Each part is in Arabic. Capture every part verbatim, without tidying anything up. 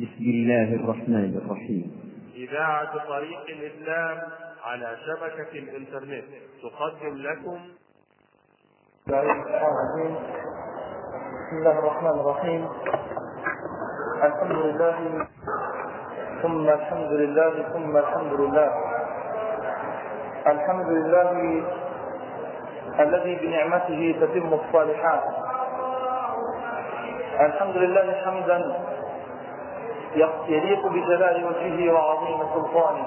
بسم الله الرحمن الرحيم. إذاعة طريق الإسلام على شبكة الإنترنت تقدم لكم. بسم الله الرحمن الرحيم. الحمد لله ثم الحمد لله ثم الحمد لله الحمد لله الذي بنعمته تتم الصالحات. الحمد لله حمدا يليق بجلال وجهه وعظيم سلطانه.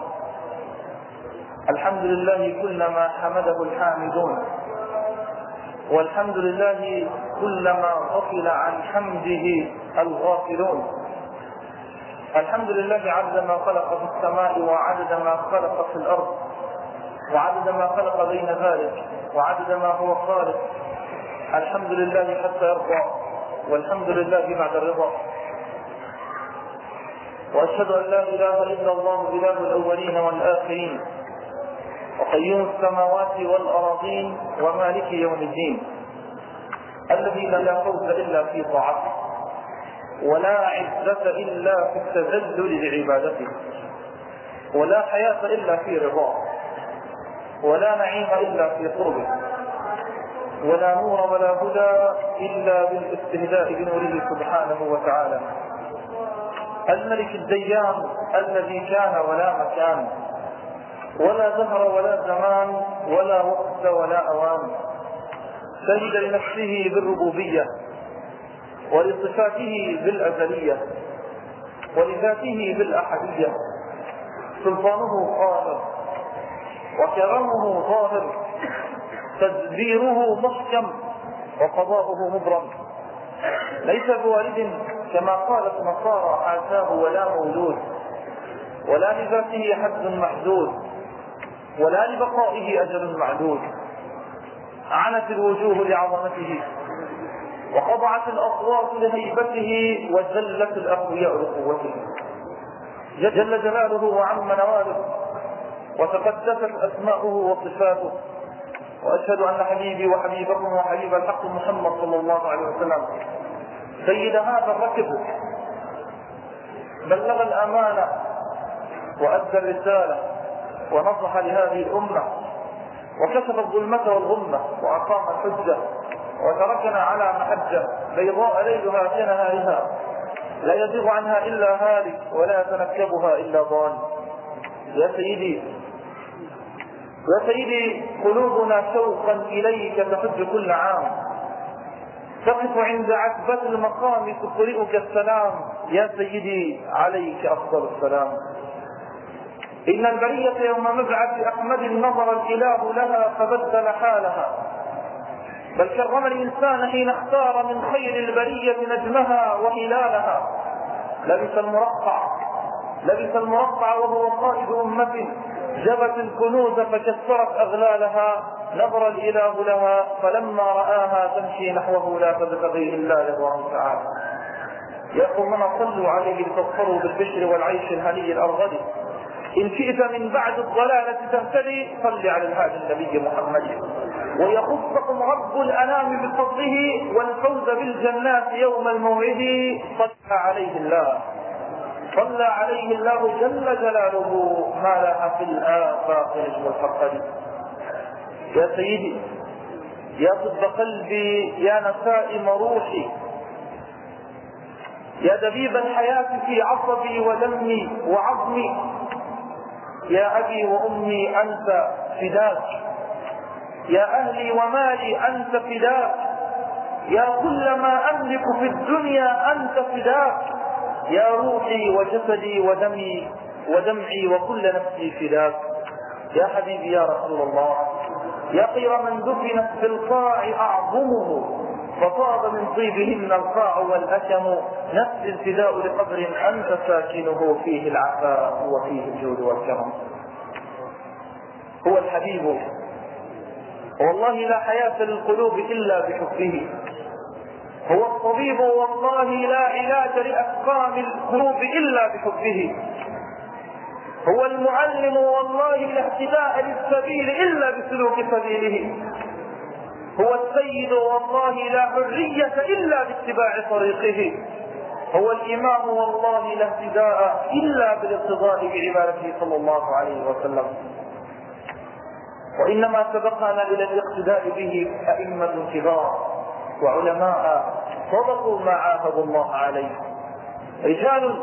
الحمد لله كلما حمده الحامدون، والحمد لله كلما غفل عن حمده الغافلون. الحمد لله عدد ما خلق في السماء وعدد ما خلق في الأرض وعدد ما خلق بين ذلك وعدد ما هو خالق. الحمد لله حتى يرضى، والحمد لله بعد الرضا. وأشهد أن لا إله إلا الله إله الأولين والآخرين، وقيوم السماوات والأراضين ومالك يوم الدين، الذي لا فوز إلا في طاعته، ولا عزة إلا في التذلل لعبادته، ولا حياة إلا في رضاه، ولا نعيم إلا في قربه، ولا نور ولا هدى إلا بالاستهداء بنوره سبحانه وتعالى. الملك الديان الذي كان ولا مكان ولا دهر ولا زمان ولا وقت ولا أوان، شهد لنفسه بالربوبية ولصفاته بالأزلية ولذاته بالأحدية. سلطانه قاهر وكرمه ظاهر، تدبيره محكم وقضاؤه مبرم. ليس بوالد كما قالت نصارى حاشاه، ولا مولود، ولا لذاته حد محدود، ولا لبقائه أجل معدود. عنت الوجوه لعظمته، وخضعت الأصوات لهيبته، وجلت الأقوياء لقوته. جل جلاله وعم نواله، وتقدست أسماؤه وصفاته. وأشهد أن حبيبي وحبيبكم وحبيب الحق محمد صلى الله عليه وسلم سيد هذا الركب، بلغ الأمانة وأدى الرسالة ونصح لهذه الأمة، وكشف الظلمة والغمة، وأقام الحجة، وتركنا على محجة بيضاء ليلها كنهارها، لا يزيغ عنها إلا هالك ولا يتنكبها إلا ضال. يا سيدي يا سيدي قلوبنا شوقا إليك تحج كل عام، تقف عند عتبة المقام تقرئك السلام. يا سيدي عليك أفضل السلام. إن البرية يوم مبعث أحمد نظر الإله لها فبدل حالها، بل كرم الإنسان حين اختار من خير البرية نجمها وهلالها. لبس المرقع لبس المرقع وهو قائد أمة، جبت الكنوز فكسرت أغلالها. نظر الإله لها فلما رآها تمشي نحوه لا تبتغي إلا رضوانه تعالى. يا قومنا صلوا عليه لتظفروا بالبشر والعيش الهني الأرغد. إن شئت من بعد الضلالة تهتدي صل على الهادي النبي محمد، ويخصكم رب الأنام بفضله والفوز بالجنات يوم الموعد. صلى عليه الله صلى عليه الله جل جلاله ما لاح في الآفاق نجم الفقد. يا سيدي يا طب قلبي يا نسائم روحي، يا دبيب الحياة في عصبي ودمي وعظمي. يا أبي وأمي أنت فداك، يا أهلي ومالي أنت فداك، يا كل ما أملك في الدنيا أنت فداك. يا روحي وجسدي ودمي ودمعي وكل نفسي فداك. يا حبيبي يا رسول الله، يا خير من دفنت في القاع أعظمه، فطاب من طيبهن القاع والأشم. نفس الفداء لقبر أنت ساكنه، فيه العفاء وفيه الجود والكرم. هو الحبيب والله لا حياة للقلوب إلا بحبه، هو الطبيب والله لا علاج لأسقام القلوب إلا بحبه، هو المعلم والله لا اهتداء للسبيل إلا بسلوك سبيله، هو السيد والله لا حرية إلا باتباع طريقه، هو الإمام والله لا اهتداء إلا بالاقتضاء بعبادته صلى الله عليه وسلم، وإنما سبقنا إلى الاقتداء به أئمة كبار وعلماء صدقوا ما عاهدوا الله عليه، رجال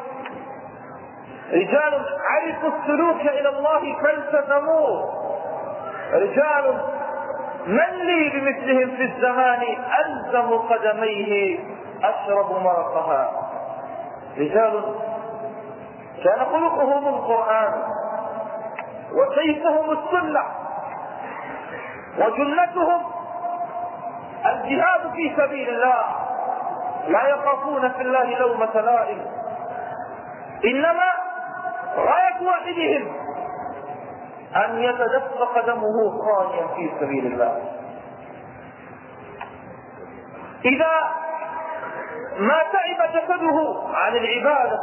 رجال عرفوا السلوك إلى الله فالتزموه، رجال من لي بمثلهم في الزمان ألزم قدميه أشرب مرقها، رجال كان خلقهم القرآن وسيفهم السنة وجنتهم الجهاد في سبيل الله، لا يخافون في الله لومة لائم، إنما غاية واحدهم أن يتدفق قدمه خاليا في سبيل الله. إذا ما تعب جسده عن العبادة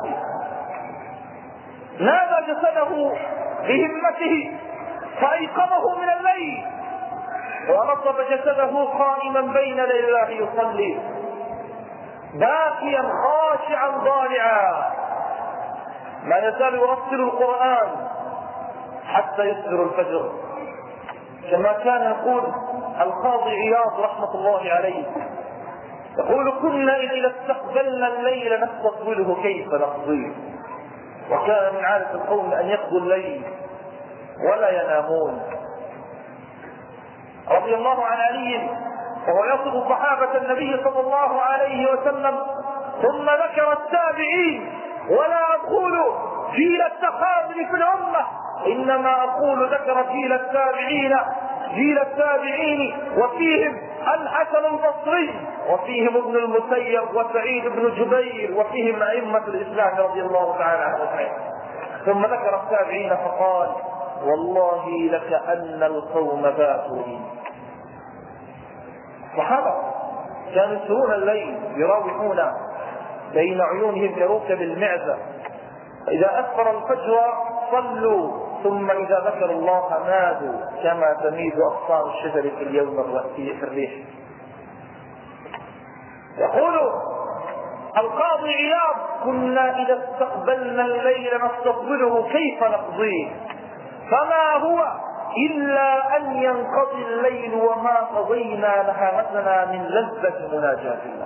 نادى جسده بهمته فأيقظه من الليل ونصب جسده قائما بين يدي الله يصلي باكيا خاشعا ضارعا، ما يزال يرتل القرآن حتى يصدر الفجر، كما كان يقول القاضي عياض رحمة الله عليه، يقول كنا إذا استقبلنا الليل نستقبله كيف نقضيه، وكان من عادة القوم أن يقضوا الليل ولا ينامون. رضي الله عن علي وهو يصف صحابة النبي صلى الله عليه وسلم ثم ذكر التابعين، ولا أقول جيل التخاذل في الأمة إنما أقول ذكر جيل التابعين جيل التابعين وفيهم الحسن البصري وفيهم ابن المسيب وسعيد بن جبير وفيهم أئمة الإسلام رضي الله تعالى عنهم. ثم ذكر التابعين فقال والله لكأن القوم باتوا لي. الصحابة كانوا يسرون الليل يراوحون بين عيونهم كركب المعزة، إذا أسفر الفجر صلوا، ثم إذا ذكروا الله نادوا كما تميد أغصان الشجر في اليوم في الريح. يقول القاضي عياض كنا إذا استقبلنا الليل نستقبله كيف نقضيه، فما هو إلا أن ينقضي الليل وما قضينا نهامتنا من لذة مناجاة الله،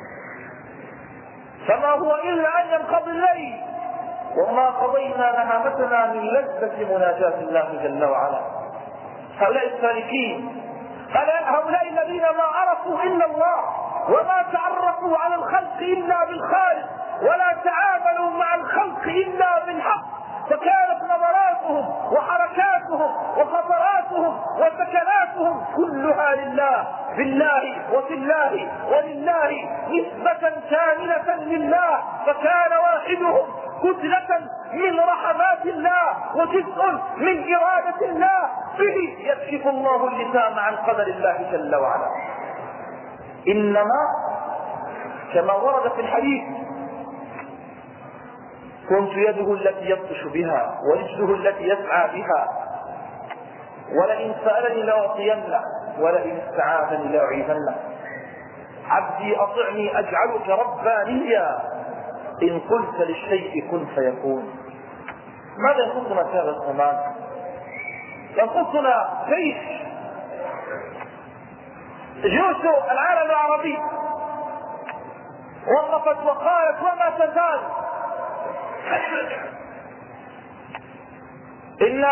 فما هو إلا أن ينقضي الليل وما قضينا نهامتنا من لذة مناجاة الله جل وعلا. هؤلاء السالكين هؤلاء الذين ما عرفوا إلا الله وما تعرفوا على الخلق إلا بالخالق ولا تعاملوا مع الخلق إلا بالحق، فكانت نظراتهم وحركاتهم وخطراتهم وسكناتهم كلها لله بالله وفي الله ولله نسبة كاملة لله، فكان واحدهم كتلة من رحمات الله وجزء من إرادة الله، به يكشف الله اللسان عن قدر الله جل وعلا. إنما كما ورد في الحديث كنت يده التي يبطش بها ورجله التي يسعى بها، ولئن سألني لأعطينه ولئن استعاذني لأعيذنه، عبدي أطعني أجعلك ربانيا إن قلت للشيء كن فيكون. ماذا يخصنا في هذا الزمان؟ يخصنا جيش جيوش العالم العربي وقفت وقالت وما تزال إن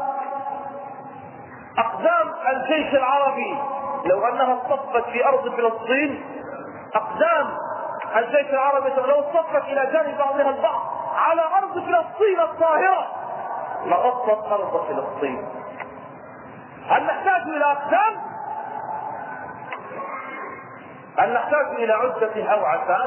أقدام الجيش العربي لو أنها اصطفت في أرض فلسطين، أقدام الجيش العربي لو اصطفت إلى جانب بعضها البعض على أرض فلسطين الطاهرة لغطت أرض فلسطين. هل نحتاج إلى أقدام؟ هل نحتاج إلى عدة أو عتاد؟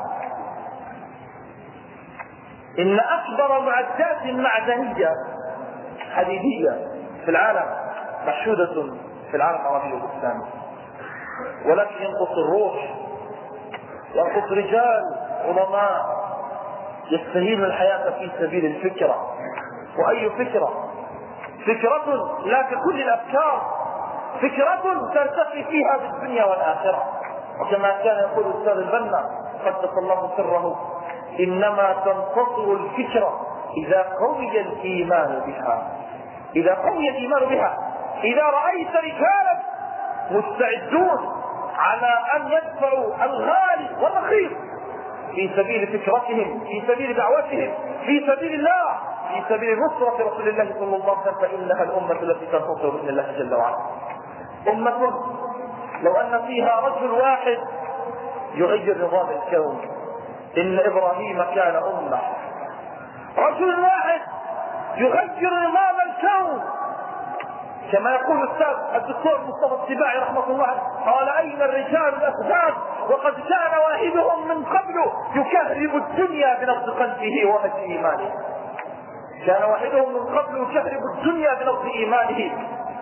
إن أكبر معدات معدنية حديدية في العالم مشهودة في العالم العربي والإسلامي، ولكن ينقص الروح، ينقص رجال علماء يستهين الحياة في سبيل الفكرة. وأي فكرة؟ فكرة لا ككل الأفكار، فكرة ترتقي فيها بالدنيا والآخرة. وكما كان يقول الأستاذ البنا قدس الله سره إنما تنتصر الفكرة إذا قوي الإيمان بها، إذا قوي الإيمان بها. إذا رأيت رجالا مستعدون على أن يدفعوا الغالي والرخيص في سبيل فكرتهم، في سبيل دعوتهم، في سبيل الله، في سبيل نصرة رسول الله صلى الله عليه وسلم، فإنها الأمة التي تنتصر بإذن الله جل وعلا. أمة لو أن فيها رجل واحد يغير نظام الكون. إن إبراهيم كان أمة. رجل واحد يغير نظام الكون، كما يقول الأستاذ الدكتور مصطفى السباعي رحمه الله، قال أين الرجال الأخبار وقد كان واحدهم من قبل يكهرب الدنيا بنبض قلبه وهج إيمانه. كان واحدهم من قبل يكهرب الدنيا بنبض إيمانه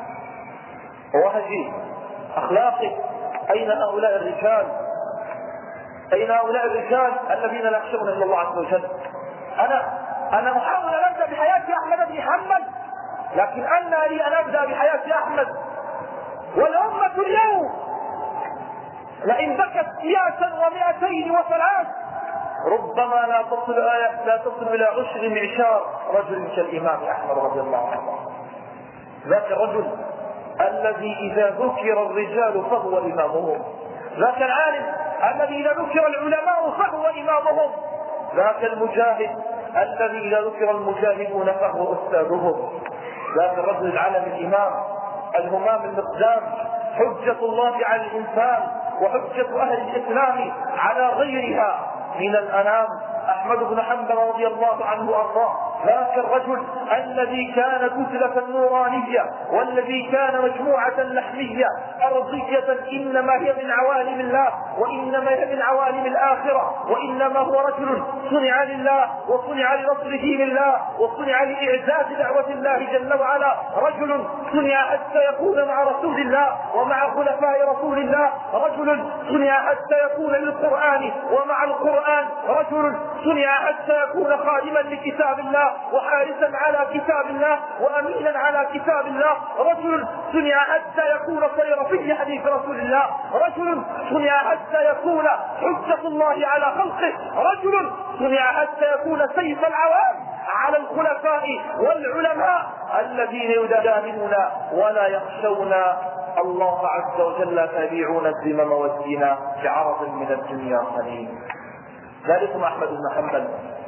وهج أخلاقه. أين هؤلاء الرجال؟ أين هؤلاء الرجال الذين لا يخشون إلا الله عز وجل؟ أنا أنا أحاول أن أبدأ بحياة أحمد بن حنبل، لكن أنا لي أن أبدأ بحياة أحمد. والأمة اليوم لئن بكت مئة ومئتين وثلاث ربما لا تصل لا تصل إلى عشر معشار رجل كالإمام أحمد رضي الله عنه. ذاك الرجل الذي إذا ذكر الرجال فهو إمامهم، ذاك العالم الذي إذا ذكر العلماء فهو إمامهم، ذاك المجاهد الذي إذا ذكر المجاهدون فهو أستاذهم، ذاك الرجل العالم الإمام الهمام المقدام، حجة الله على الإنسان وحجة أهل الإسلام على غيرها من الأنام، أحمد بن حنبل رضي الله عنه وأرضاه. ذاك الرجل الذي كان كتلة نورانية والذي كان مجموعة لحمية أرضية، إنما هي من عوالم الله وإنما هي من عوالم الآخرة، وإنما هو رجل صنع لله وصنع لنصر دين الله وصنع لإعزاز دعوة الله جل وعلا، رجل صنع حتى يكون مع رسول الله ومع خلفاء رسول الله، رجل صنع حتى يكون للقرآن ومع القرآن، رجل صنع حتى يكون خادما لكتاب الله وحارسا على كتاب الله وأمينا على كتاب الله، رجل صنع حتى يكون صير في حديث رسول الله، رجل صنع حتى يكون حجة الله على خلقه، رجل صنع حتى يكون سيف العوام على الخلفاء والعلماء الذين يدانون ولا يخشون الله عز وجل فيبيعون الذمم والزنا بعرض من الدنيا قليل. ذلكم أحمد بن حنبل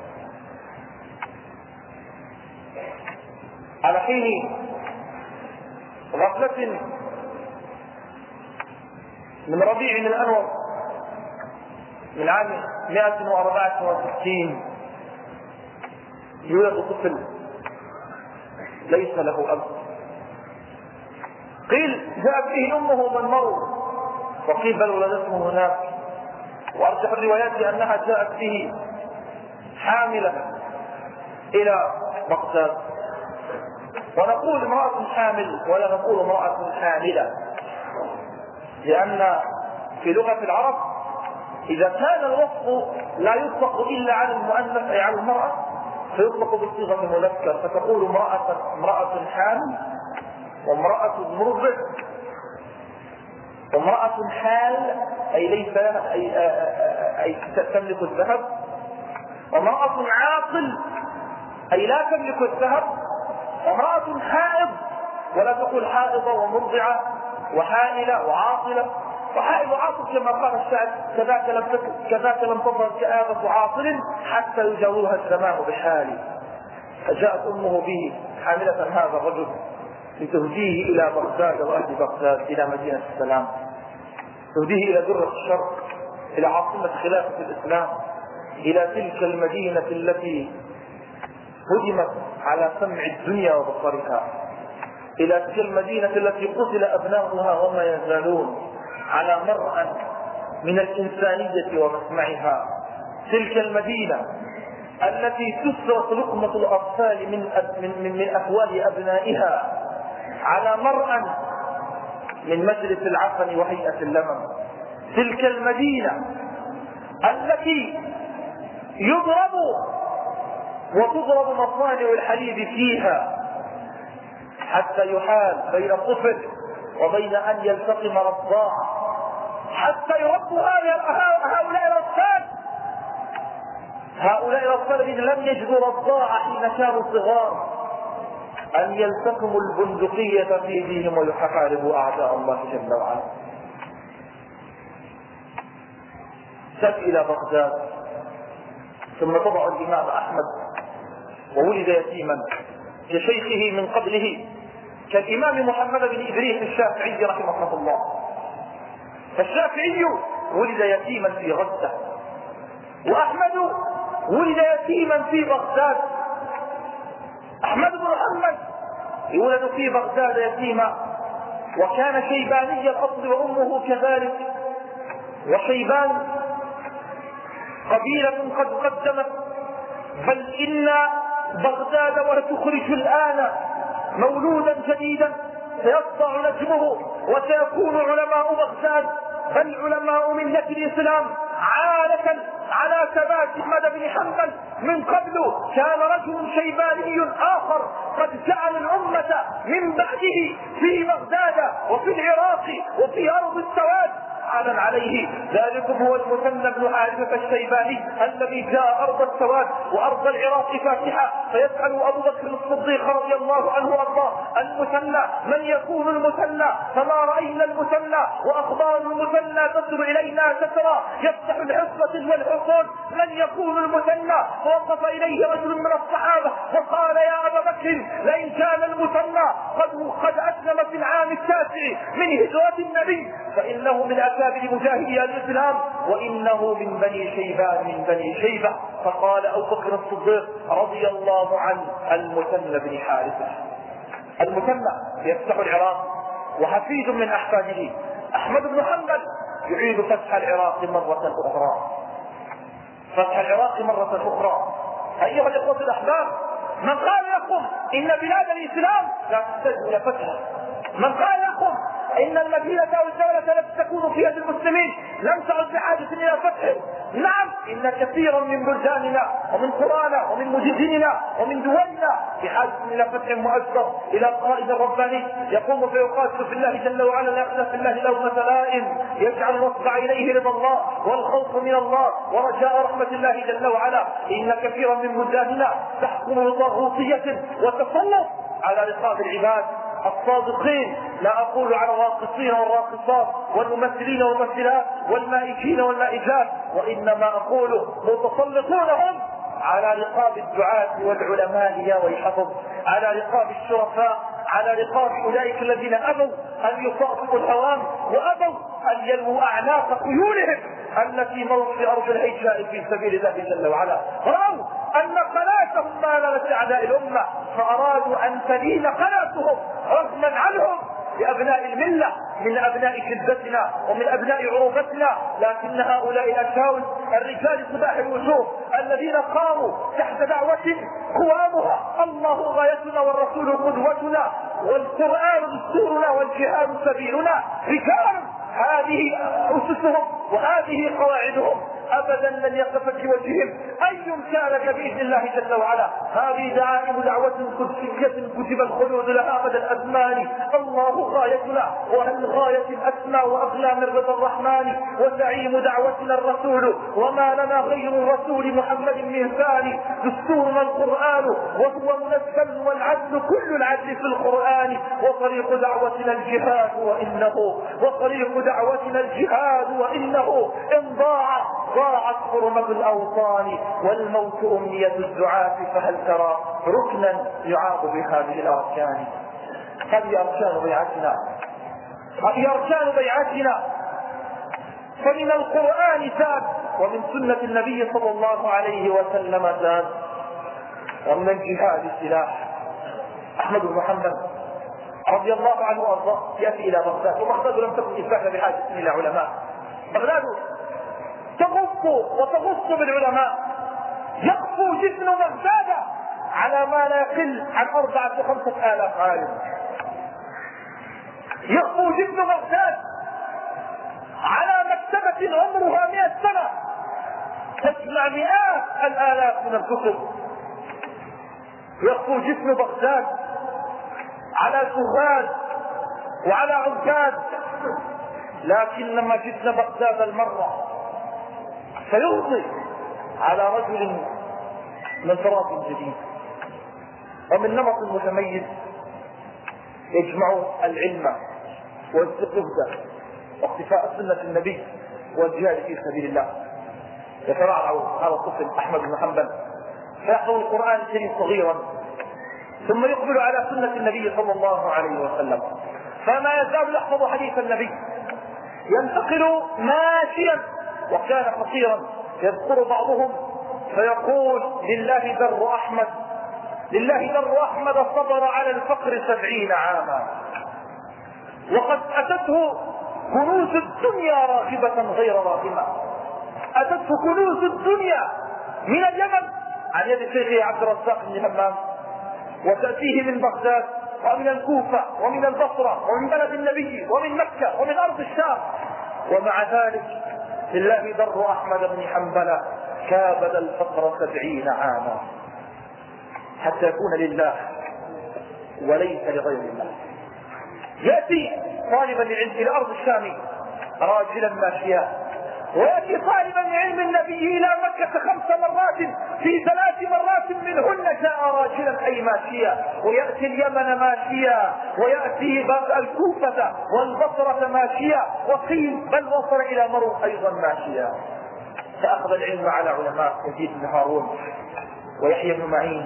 على حين غفلة من ربيع الأنور من عام مئة وأربعة وستين يولد طفل ليس له أب. قيل جاءت به أمه من مرض، وقيل بل ولدته هناك، وأرجح الروايات أنها جاءت به حاملة إلى بغداد. ونقول امرأة حامل ولا نقول امرأة حاملة، لأن في لغة العرب إذا كان الوصف لا يطلق إلا على المؤنث أي على المرأة فيطلق بصيغة المذكر، فتقول امرأة امرأة حامل وامرأة مرضع، وامرأة حال أي ليس لها أي, أي تملك الذهب، وامرأة عاقل أي لا تملك الذهب، وامرأة حائض ولا تقول حائضة ومرضعة وحائلة وعاطلة، وحائض وعاطل كما قال الشاعر كذاك لم كذاك لم تظهر كآبة عاطل حتى يجاورها السماء بحال. فجاءت أمه به حاملة هذا الرجل لتهديه إلى بغداد وأهل بغداد إلى مدينة السلام، تهديه إلى درة الشرق، إلى عاصمة خلافة الإسلام، إلى تلك المدينة التي هدمت على سمع الدنيا وبصرها، إلى تلك المدينة التي قتل أبناؤها وما يزالون على مرأى من الإنسانية ومسمعها، تلك المدينة التي تسرق لقمة الأطفال من من من أفواه أبنائها على مرأى من مجلس العفن وهيئة اللمم، تلك المدينة التي يضرب وتضرب مصانع الحليب فيها حتى يحال بين الطفل وبين أن يلتقم رضاعه، حتى يربوا هؤلاء الأطفال هؤلاء الأطفال الذين لم يجدوا رضاعة حين كانوا صغار أن يلتقموا البندقية في أيديهم ويحاربوا أعداء الله جل وعلا. سب إلى بغداد، ثم طبع الإمام أحمد وولد يتيما كشيخه من قبله كالإمام محمد بن إدريس الشافعي رحمه الله. فالشافعي ولد يتيما في غزة، وأحمد ولد يتيما في بغداد. أحمد بن محمد يولد في بغداد يتيما، وكان شيباني الأصل وأمه كذلك، وشيبان قبيلة قد قدمت، بل إن بغداد وتخرج الآن مولودا جديدا سيسطع نجمه وسيكون علماء بغداد بل علماء ملة الإسلام عالة على ثبات أحمد بن حنبل. من قبل كان رجل شيباني آخر قد جعل الأمة من بعده في بغداد وفي العراق وفي أرض السواد عالا عليه. ذلكم هو المثنى بن حارثة الشيباني الذي جاء أرض السواد وأرض العراق فاتحة، فيسأل أبو بكر الصديق رضي الله عنه وارضاه: المثنى من يكون المثنى؟ فما رأينا المثنى وأخبار المثنى تصل إلينا تترى يفتح العصبة والحصون. من يكون المثنى؟ فوقف إليه رجل من الصحابة وقال: يا أبا بكر لئن كان المثنى قد قد أسلم في العام التاسع من هجرة النبي فإنه من أكابر مجاهدي الإسلام وإنه من بني شيبان من بني شيبة. فقال أبو بكر الصديق رضي الله عنه: المثنى بن حارثة. المثنى يفتح العراق وحفيد من أحفاده. أحمد بن حنبل يعيد فتح العراق مرة أخرى، فتح العراق مرة أخرى. أيها الإخوة الأحباب، من قال لكم إن بلاد الإسلام لا تحتاج إلى فتحها، من قال لكم إن المدينة أو الدولة التي تكون فيها المسلمين لم تعد بحاجة إلى فتح، نعم، إن كثيرا من بلداننا ومن قرانا ومن مدننا ومن دولنا بحاجة إلى فتح مؤثر، إلى قائد رباني يقوم فيقاتل في الله جل وعلا لا يخلف في الله لومة لائم، يجعل النصب إليه رضا الله والخوف من الله ورجاء رحمة الله جل وعلا. إن كثيرا من بلداننا تحكم بطاغوتية وتسلط على رقاب العباد الصادقين، لا أقول على الراقصين والراقصات والممثلين والممثلات والمائكين والمائكات، وإنما أقول متسلطونهم على رقاب الدعاة والعلماء يا ويحفظ، على رقاب الشرفاء، على رقاب أولئك الذين أبوا أن يصافوا الهوام وأبوا أن يلووا أعناق خيولهم التي مرت في أرض الهيجاء في سبيل الله جل وعلا. رأوا أن قناتهم مالت أعداء الأمة فأرادوا أن تلين قناتهم رغما عنهم لأبناء الملة من أبناء كذبتنا ومن أبناء عروبتنا. لكن هؤلاء الأشاول الرجال صباح الوجوه الذين قاموا تحت دعوة قوامها الله غايتنا والرسول قدوتنا والقرآن دستورنا والجهاد سبيلنا، رجال هذه أسسهم وهذه قواعدهم أبدا لن يقف في وجههم أي كانك بإذن الله جل وعلا. هذه دعائم دعوة قدسية كتب الخلود لها أبد الأزمان. الله غايتنا وهل غاية الأسمى وأغلى من رضا الرحمن، وزعيم دعوتنا الرسول وما لنا غير الرسول محمد من ثاني. دستورنا القرآن وهو منزل والعدل كل العدل في القرآن، وطريق دعوتنا الجهاد وإنه وطريق دعوتنا الجهاد وإنه إن ضاع ضاعت حرمة الأوطان والموت أمنية الدعاة. فهل ترى ركنا يعاق بهذه الأركان؟ هذه أركان بيعتنا، هذه أركان بيعتنا. فمن القرآن زاد ومن سنة النبي صلى الله عليه وسلم زاد ومن الجهاد سلاح. أحمد بن محمد رضي الله عنه وارضاه يأتي إلى بغداد، وبغداد لم تكن إسباحا بحاجة إلى علماء. بغداد تغص وتغص بالعلماء، يقفو جسم بغداد على ما لا يقل عن أربعة وخمسة آلاف عالم. يقفو جسم بغداد على مكتبة عمرها مئة سنة تجمع مئات الآلاف من الكتب. يقفو جسم بغداد على زهاد وعلى عباد، لكن لما جسم بغداد المرة فيغضي على رجل من طراز جديد ومن نمط متميز يجمع العلم والزهد واقتفاء سنة النبي والجهاد في سبيل الله. يترعرع هذا الطفل أحمد بن حنبل فيحفظ القرآن الكريم صغيرا ثم يقبل على سنة النبي صلى الله عليه وسلم، فما يزال يحفظ حديث النبي، ينتقل ماشيا وكان قصيرا. يذكر بعضهم فيقول لله در أحمد، لله در أحمد صبر على الفقر سبعين عاما وقد أتته كنوز الدنيا راغبة غير راغمة. أتته كنوز الدنيا من اليمن عن يد شيخه عبد الرزاق بن همام، وتأتيه من بغداد ومن الكوفة ومن البصرة ومن بلد النبي ومن مكة ومن أرض الشام، ومع ذلك لله در أحمد بن حنبل كابد الفقر سبعين عاما حتى يكون لله وليس لغير الله. يأتي طالبا للعلم إلى أرض الشام راجلا ماشيا، ويأتي طالبا لعلم النبي إلى مكة خمس مرات، في ثلاث مرات منهن جاء راجلا أي ماشيا، ويأتي اليمن ماشيا، ويأتي الكوفة والبصرة ماشيا، وقيل بل وصل إلى مرو أيضا ماشيا. فأخذ العلم على علماء يزيد بن هارون ويحيى بن معين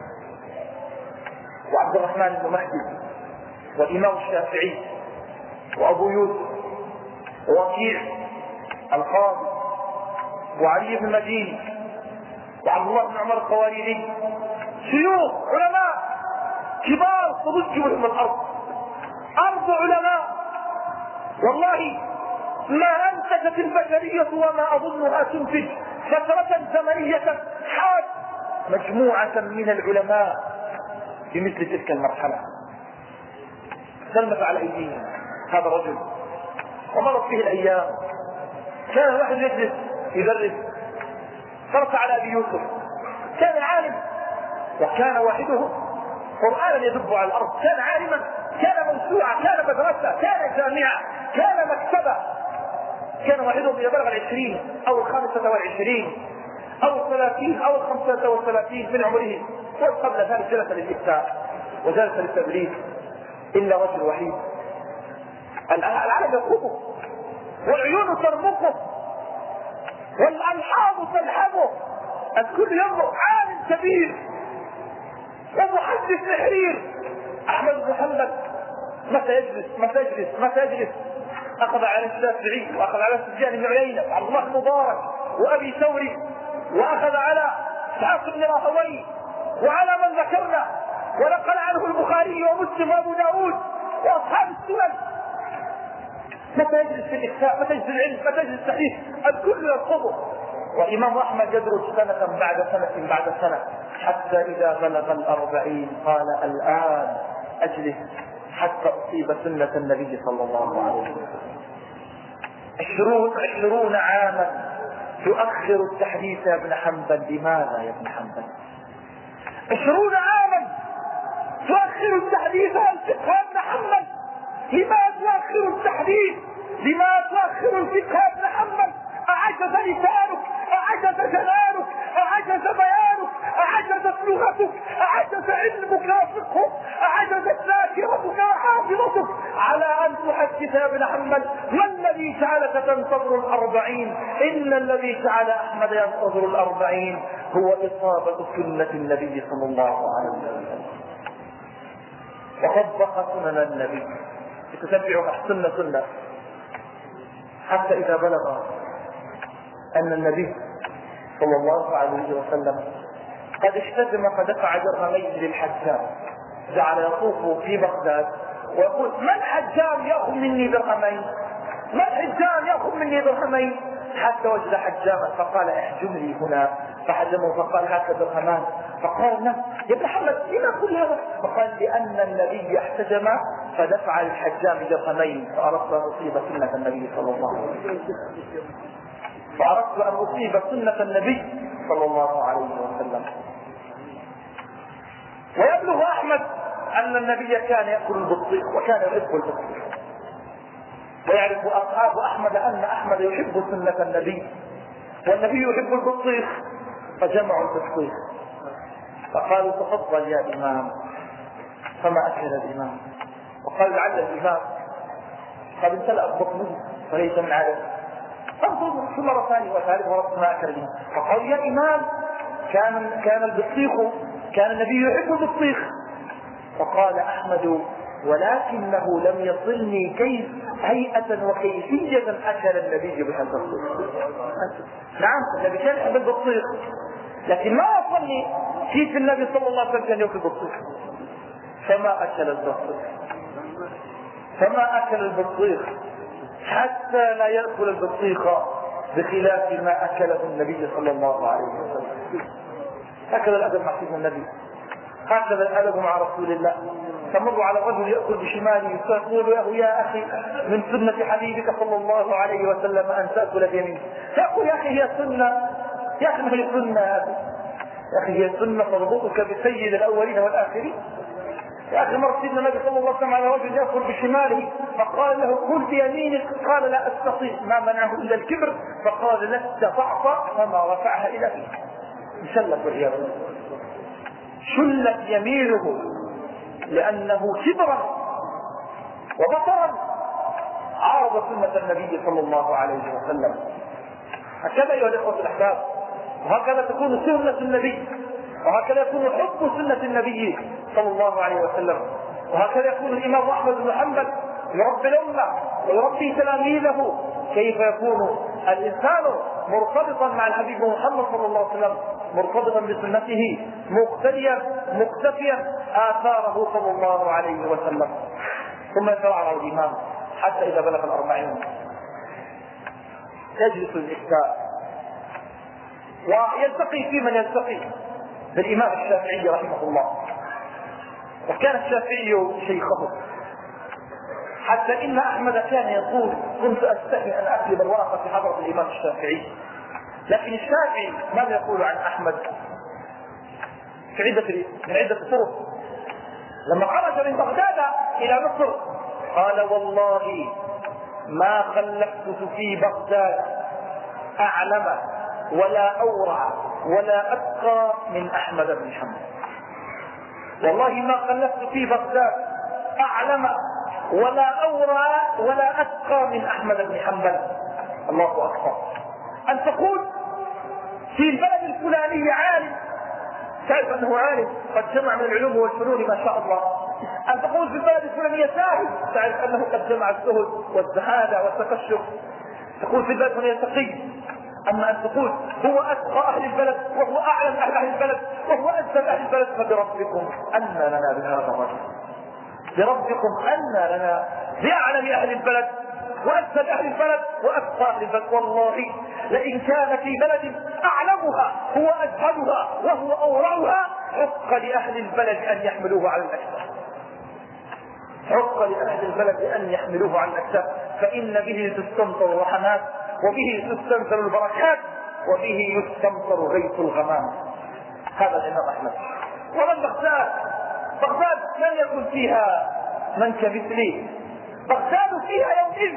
وعبد الرحمن بن مهدي والإمام الشافعي وأبو يوسف ووكيع القاضي وعلي بن مدين وعبد الله بن عمر القواريري، شيوخ علماء كبار تضج بهم الأرض، أرض علماء والله ما أنتجت البشرية وما أظنها تنتج فترة زمنية حاد مجموعة من العلماء بمثل تلك المرحلة. سلمت على أيديهم هذا الرجل ومرت به الأيام، كان واحد يجلس يدرس، فرس على أبي يوسف، كان عالم وكان واحده قرآنا يدب على الأرض، كان عالما، كان موسوعة، كان مدرسة، كان جامعة، كان مكتبة، كان واحدهم إذا بلغ العشرين أو الخامسة والعشرين أو الثلاثين أو الخمسة والثلاثين من عمره، وقبل ذلك جلس للإفتاء وجلس للتدريس، إلا رجل وحيد العالم يطلبه والعيون ترمقه والألحاظ تلحظه، الكل ينظر، عالم كبير ومحدث نحرير أحمد بن حنبل، متى يجلس متى يجلس متى يجلس أخذ على الشافعي وأخذ على سفيان بن عيينة وعبد الله بن مبارك وأبي ثوري، وأخذ على إسحاق بن راهويه وعلى من ذكرنا، ونقل عنه البخاري ومسلم وأبو داود وأصحاب السنن. متى يجلس في الإفتاء، متى يجلس العلم، متى يجلس الحديث، الكل يرفضه. وإمام أحمد يدرس سنة بعد سنة بعد سنة حتى إذا بلغ الأربعين قال الآن أجلس حتى أصيب سنة النبي صلى الله عليه وسلم. عشرون عشرون عاما تؤخر التحديث يا ابن حنبل، لماذا يا ابن حنبل؟ عشرون عاما تؤخر التحديث والفقه يا ابن حنبل، لماذا تؤخر التحديث؟ لماذا تؤخر الفقه يا ابن حنبل؟ أعجز لسانك، أعجز جلالك، أعجز بيانك، أعجزت لغتك، أعجز علمك وفقهك، أعجزت ذاكرتك وحافظتك على أن تحدث يا ابن حنبل. ما الذي جعلك تنتظر الأربعين؟ إن الذي جعل أحمد ينتظر الأربعين هو إصابة سنة النبي صلى الله عليه وسلم، وطبق سنن النبي، تتبع سنة سنة حتى إذا بلغ أن النبي صلى الله عليه وسلم قد اشتزم فدفع درهمين للحجام، جعل يطوف في بغداد ويقول من حجام يأخذ مني درهمين، من حجام يأخذ مني درهمين، حتى وجد حجاما فقال احجم لي هنا، فحجمه فقال هكذا درهمان، فقال له يا ابن حمد لما كل هذا؟ فقال لأن النبي احتجم فدفع للحجام درهمين، فأردت أن أصيب سنة النبي صلى الله عليه وسلم، فأردت أن أصيب سنة النبي صلى الله عليه وسلم. ويبلغ أحمد أن النبي كان يأكل البطيخ وكان يحب البطيخ، ويعرف أصحاب أحمد أن أحمد يحب سنة النبي والنبي يحب البطيخ، فجمعوا البطيخ فقالوا تفضل يا إمام، فما أكل الإمام. وقال لعل الإمام قد امتلأت بطنه فليس من عادته، فانظروا ثم مرة ثانية وثالث ورب ما أكل الإمام. فقال يا إمام كان كان البطيخ كان النبي يحب البطيخ. فقال أحمد ولكنه لم يصلني كيف هيئة وكيفية أكل النبي بهذا البطيخ. نعم النبي كان يحب البطيخ، لكن ما وصلني كيف النبي صلى الله عليه وسلم كان يأكل البطيخ. فما أكل البطيخ فما أكل البطيخ حتى لا يأكل البطيخ بخلاف ما أكله النبي صلى الله عليه وسلم. هكذا الأدب مع سيدنا النبي، هكذا الأدب مع رسول الله. تمر على الرجل يأكل بشماله فيقول له يا أخي من سنة حبيبك صلى الله عليه وسلم أن تأكل بيمينك. تقول يا أخي هي سنة، يا أخي ما هي سنة هذه، يا أخي هي سنة تربطك بسيد الأولين والآخرين. يا أخي مر سيدنا النبي صلى الله عليه وسلم على رجل يأكل بشماله فقال له كل بيمينك، قال لا أستطيع، ما منعه إلا الكبر، فقال لا استطعت، فما رفعها إلى فيه. انشلت والعياذ بالله، شلت يمينه لأنه كبرا وبطرا عارض سنة النبي صلى الله عليه وسلم. هكذا أيها الإخوة الأحباب، وهكذا تكون سنة النبي، وهكذا يكون حب سنة النبي صلى الله عليه وسلم، وهكذا يكون الإمام أحمد بن حنبل يربي الأمة ويربي تلاميذه. كيف يكون الإنسان مرتبطا مع الحبيب محمد صلى الله عليه وسلم، مرتبطا بسنته، مقتديا مقتفيا آثاره صلى الله عليه وسلم. ثم يترعرع الإمام حتى إذا بلغ الأربعين يجلس الإفتاء ويلتقي في من يلتقي بالإمام الشافعي رحمه الله. وكان الشافعي شيخه، حتى إن أحمد كان يقول كنت أستحي أن أكتب الورقة في حضرة الإمام الشافعي. لكن الشافعي ماذا يقول عن أحمد في عدة من عدة طرق؟ لما خرج من بغداد إلى مصر قال والله ما خلفت في بغداد أعلم ولا أورع ولا أتقى من أحمد بن حنبل. والله ما خلفت في بغداد أعلم ولا أورع ولا أتقى من أحمد بن حنبل. الله أكبر. أن تقول في البلد الفلاني عالم، تعرف أنه عالم قد جمع من العلوم والفنون ما شاء الله. أن تقول في البلد الفلانية ساهل، تعرف أنه قد جمع الزهد والزهادة والتكشف. تقول في البلد الفلانية تقي. أما أن تقول هو أتقى أهل البلد وهو أعلم أهل أهل البلد وهو أجزل أهل البلد، فبربكم أن لنا بهذا الرجل، بربكم أن لنا بأعلم أهل البلد وأجزل أهل البلد وأتقى أهل البلد. والله لئن كان في بلد أعلمها هو أجهلها وهو أورعها حق لأهل البلد أن يحملوه على الأكتاف، حق لأهل البلد أن يحملوه على الأكتاف، فإن به تستمطر الرحمات وبه تستنثر البركات وبه يستمطر غيث الغمام. هذا الإمام أحمد. ومن بغداد، بغداد لم يكن فيها من كمثله. بغداد فيها يومئذ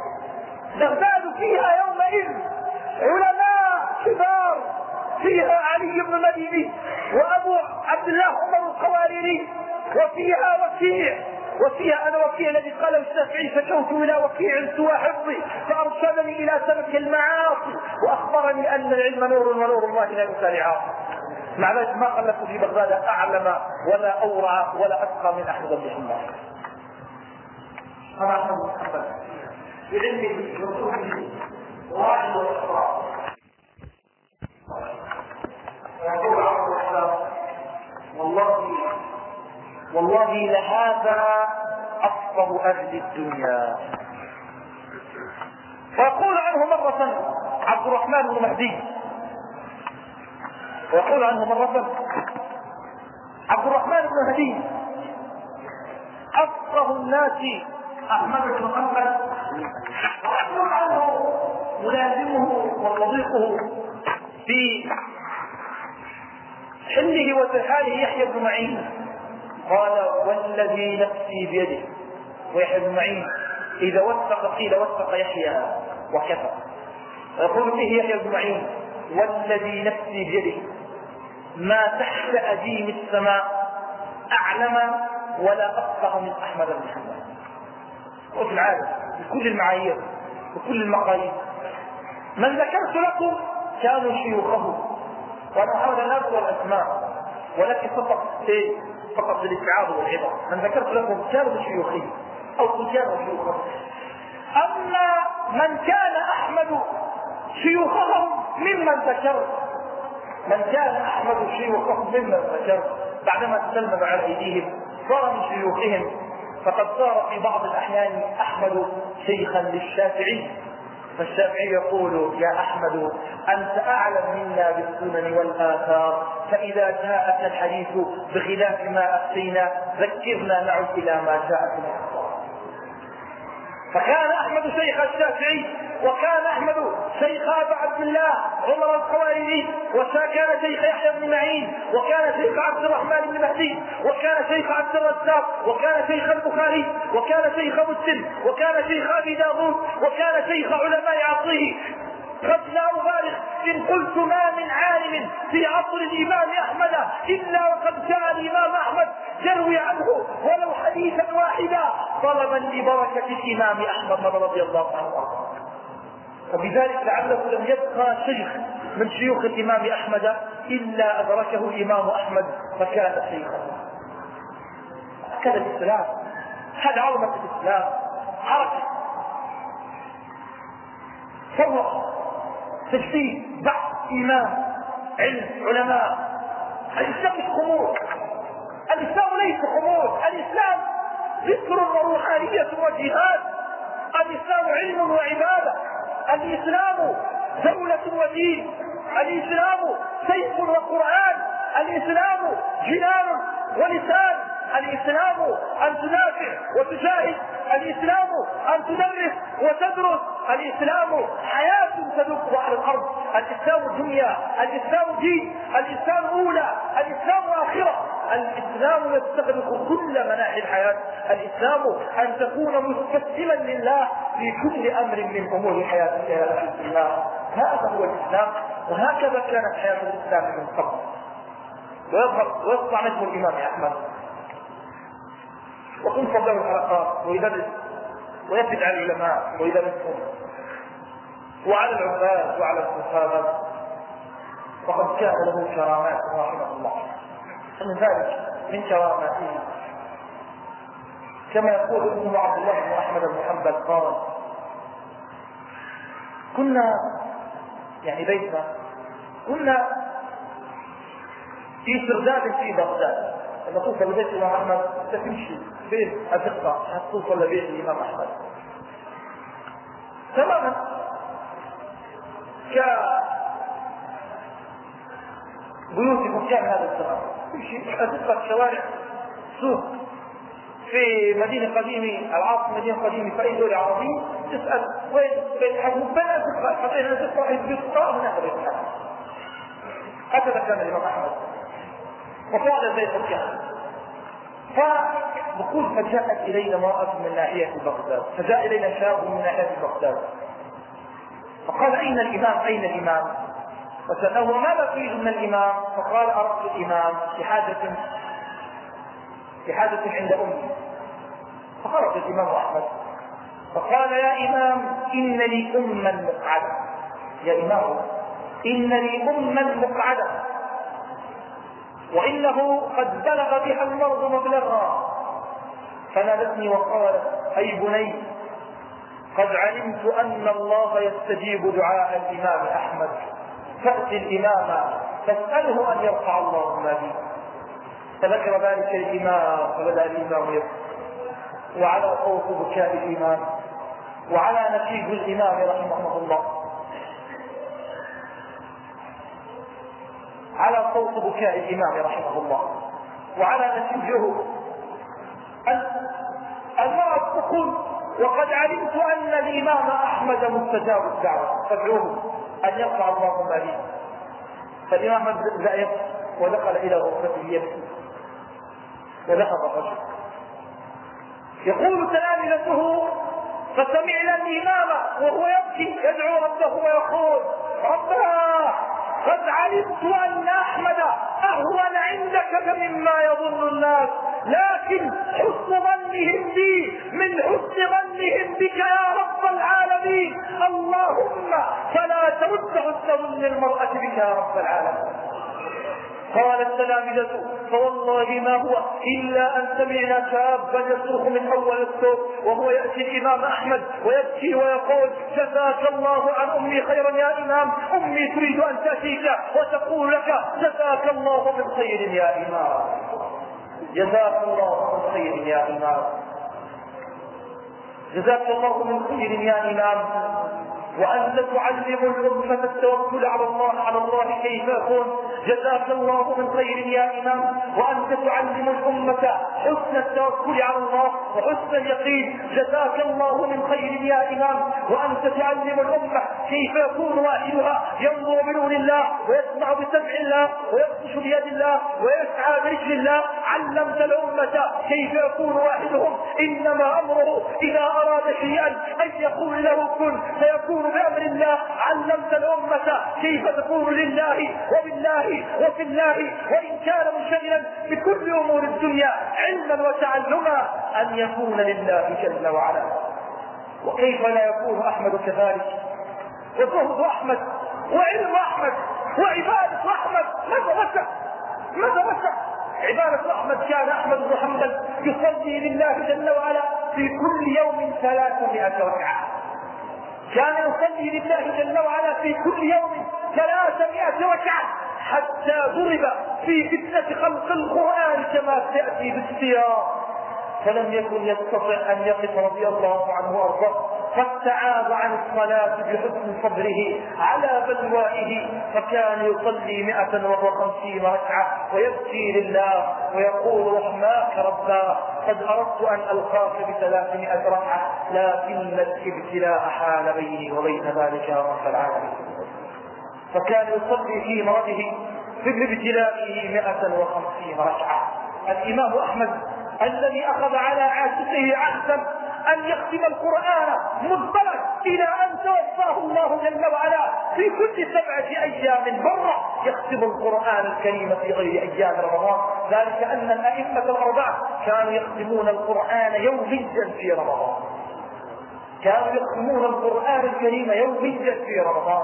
بغداد فيها يومئذ علماء كبار، فيها علي بن المديني وأبو عبد الله عمر القواريري، وفيها وكيع، وفيها أنا وكيع الذي قال الشافعي فشوت إلى وكيع سوى حفظي فأرشدني إلى ترك المعاصي وأخبرني أن العلم نور ونور الله لا يسال عاصي. مع ذلك ما خلفت في بغداد أعلم ولا أورع ولا أتقى من أحمد بن حنبل. أنا أحمد بن حنبل بعلمه وصوله ووعيه والإقرار ويقول عبد الرحمن والله والله لهذا أفضل أهل الدنيا. ويقول عنه مرة عبد الرحمن بن مهدي، ويقول عنه مرة عبد الرحمن بن مهدي أفقه الناس أحمد بن حنبل، ويقول عنه ملازمه وصديقه في حله وترحاله يحيى بن معين قال والذي نفسي بيده. ويحيى بن معين إذا وثق قيل وثق يحيى وكفى. يقول فيه يحيى بن معين والذي نفسي بيده ما تحت أديم السماء أعلم ولا أفقه من أحمد بن حنبل، وفي العالم بكل المعايير بكل المقاييس. من ذكرت لكم كانوا شيوخه، وأنا أحاول أن أذكر الأسماء ولكن فقط فقط للاستيعاب والعبر. من ذكرت لكم كانوا شيوخه أو كانوا شيوخه. أما من كان أحمد شيوخهم ممن ذكرت من كان أحمد شيوخهم ممن ذكرت بعدما تسلم على أيديهم صار من شيوخهم، فقد صار في بعض الأحيان أحمد شيخا للشافعي، فالشافعي يقول يا أحمد أنت أعلم منا بالسنن والآثار، فإذا جاءك الحديث بخلاف ما أفتينا ذكرنا نعد إلى ما جاءت من الأخبار. فكان أحمد شيخ الشافعي، وكان أحمد شيخ أبا عبد الله عمر الخوارزمي، وكان شيخ يحيى بن معين، وكان شيخ عبد الرحمن بن مهدي، وكان شيخ عبد الرزاق، وكان شيخ البخاري، وكان شيخ مسلم، وكان شيخ أبي داود، وكان شيخ علماء عصره. قد لا أبالغ إن قلت ما من عالم في عصر الإمام أحمد إلا وقد جاء الإمام أحمد يروي عنه ولو حديثا واحدا طلبا لبركة الإمام أحمد رضي الله عنه. فبذلك لعله لم يبقى شيخ من شيوخ الإمام أحمد إلا أدركه الإمام أحمد فكان شيخا. هكذا الإسلام، هذا عظمة الإسلام، حركة ثورة تجديد بحث إيمان علم علماء. الإسلام مش خمول، الإسلام ليس خمول، الإسلام ذكر وروحانية وجهاد، الإسلام علم وعبادة، الإسلام دولة ودين، الإسلام سيف وقرآن، الإسلام جنان ولسان، الإسلام أن تدافع وتجاهد، الإسلام أن تدرس وتدرس، الإسلام حياة تدب على الأرض، الإسلام دنيا، الإسلام دين، الإسلام أولى، الإسلام آخرة، الإسلام يستغرق كل مناحي الحياة، الإسلام أن تكون مستسلما لله في كل أمر من أمور حياتك يا أخي الله. هذا هو الإسلام، وهكذا كانت حياة الإسلام من قبل. ويظهر ويطلع نجم الإمام أحمد وتنصب له الحلقات ويدرس ويفد على العلماء ويدرسهم وعلى العباد وعلى الصحابة، وقد كان له كرامات رحمه الله. ومن ذلك من كراماته كما يقول ابن عبد الله بن أحمد بن حنبل قال كنا يعني بيتنا كنا في سرداب في بغداد، لما توصل لبيت الإمام أحمد تمشي بين أدقة حتى توصل لبيت الإمام أحمد تماما كبيوت مكان هذا الزمان، تمشي أدقة شوارع سوق في مدينة قديمة، العاصمة مدينة قديمة في أي دولة عربية، تسأل وين بيت حد مبنى أدقة حتى إذا تطلع بيت قرار هناك بيت حد. هكذا كان الإمام أحمد وفعل زي الحكام. فبقول فجاءت إلينا امرأة من ناحية بغداد، فجاء إلينا شاب من ناحية بغداد فقال أين الإمام أين الإمام؟ وسأله ماذا تريد من الإمام؟ فقال أردت الإمام في حاجة في حاجة عند أمي. فخرج الإمام أحمد فقال يا إمام إن لي أما مقعدة، يا إمام إن لي أما مقعدة وإنه قد بلغ بها المرض مبلغها. فنادتني وقالت أي بني قد علمت أن الله يستجيب دعاء الإمام أحمد، فأتي الإمام فاسأله أن يرفع الله ما به. فذكر ذلك الإمام فبدأ الإمام يبكي، وعلى صوت بكاء الإمام وعلى نشيد الإمام رحمه الله على صوت بكاء الإمام رحمه الله وعلى نسيجه المرأة تقول وقد علمت أن الإمام أحمد مستجاب الدعوة فادعوه أن يرفع الله ما به. فالإمام بدأ يبكي ودخل إلى غرفته يبكي ودخل الرجل يقول تلامذته فسمعنا الإمام وهو يبكي يدعو ربه ويقول ربنا قد علمت أن أحمد أهون عندك مما يظن الناس، لكن حسن ظنهم بي من حسن ظنهم بك يا رب العالمين. اللهم فلا ترد حسن ظن المرأة بك يا رب العالمين. قال التلامذة فوالله ما هو إلا أن سمعنا شابا يصرخ من أول السوق وهو يأتي الإمام أحمد ويبكي ويقول جزاك الله عن أمي خيرا يا إمام، أمي تريد أن تأتيك وتقول لك جزاك الله من خير يا إمام، جزاك الله من خير يا إمام، جزاك الله من خير يا إمام. وأنت تعلم الأمة التوكل على الله على الله كيف يكون، جزاك الله من خير يا إمام. وأنت تعلم الأمة حسن التوكل على الله وحسن اليقين، جزاك الله من خير يا إمام. وأنت تعلم الأمة كيف يكون واحدها ينظر بنور الله ويسمع بسمع الله ويبطش بيد الله ويسعى برجل الله. علمت الأمة كيف يكون واحدهم إنما أمره إذا أراد شيئا أن يقول له كن فيكون بأمر الله. علمت الأمة كيف تكون لله وبالله وفي الله وإن كان منشغلا بكل أمور الدنيا علما وتعلما أن يكون لله جل وعلا. وكيف لا يكون أحمد كذلك، وزهد أحمد وعلم أحمد وعبادة أحمد. ماذا وسع ماذا وسع عبادة أحمد. كان أحمد بن حنبل يصلي لله جل وعلا في كل يوم ثلاثمائة ركعة، كان يصلي لله جل وعلا في كل يوم ثلاثمائة ركعة، حتى ضرب في فتنة خلق القرآن كما تأتي بالسياق، فلم يكن يستطع أن يقف رضي الله عنه وارضاه، فاستعاذ عن الصلاة بحسن صبره على بلوائه، فكان يصلي مئة وخمسين ركعة ويبكي لله ويقول رحماك رباه قد أردت أن ألقاك بثلاثمائة ركعة لكن الابتلاء حال بيني وبين ذلك يا رب العالمين. فكان يصلي في مرضه في ابتلائه مئة وخمسين ركعة. الإمام أحمد الذي أخذ على عاتقه عهدا أن يختم القرآن مجبلا إلى أن توفاه الله جل وعلا في كل سبعة أيام مرة يختم القرآن الكريم في غير أيام رمضان، ذلك أن الأئمة الأربعة كانوا يختمون القرآن يوميا في رمضان، كانوا يختمون القرآن الكريم يوميا في رمضان.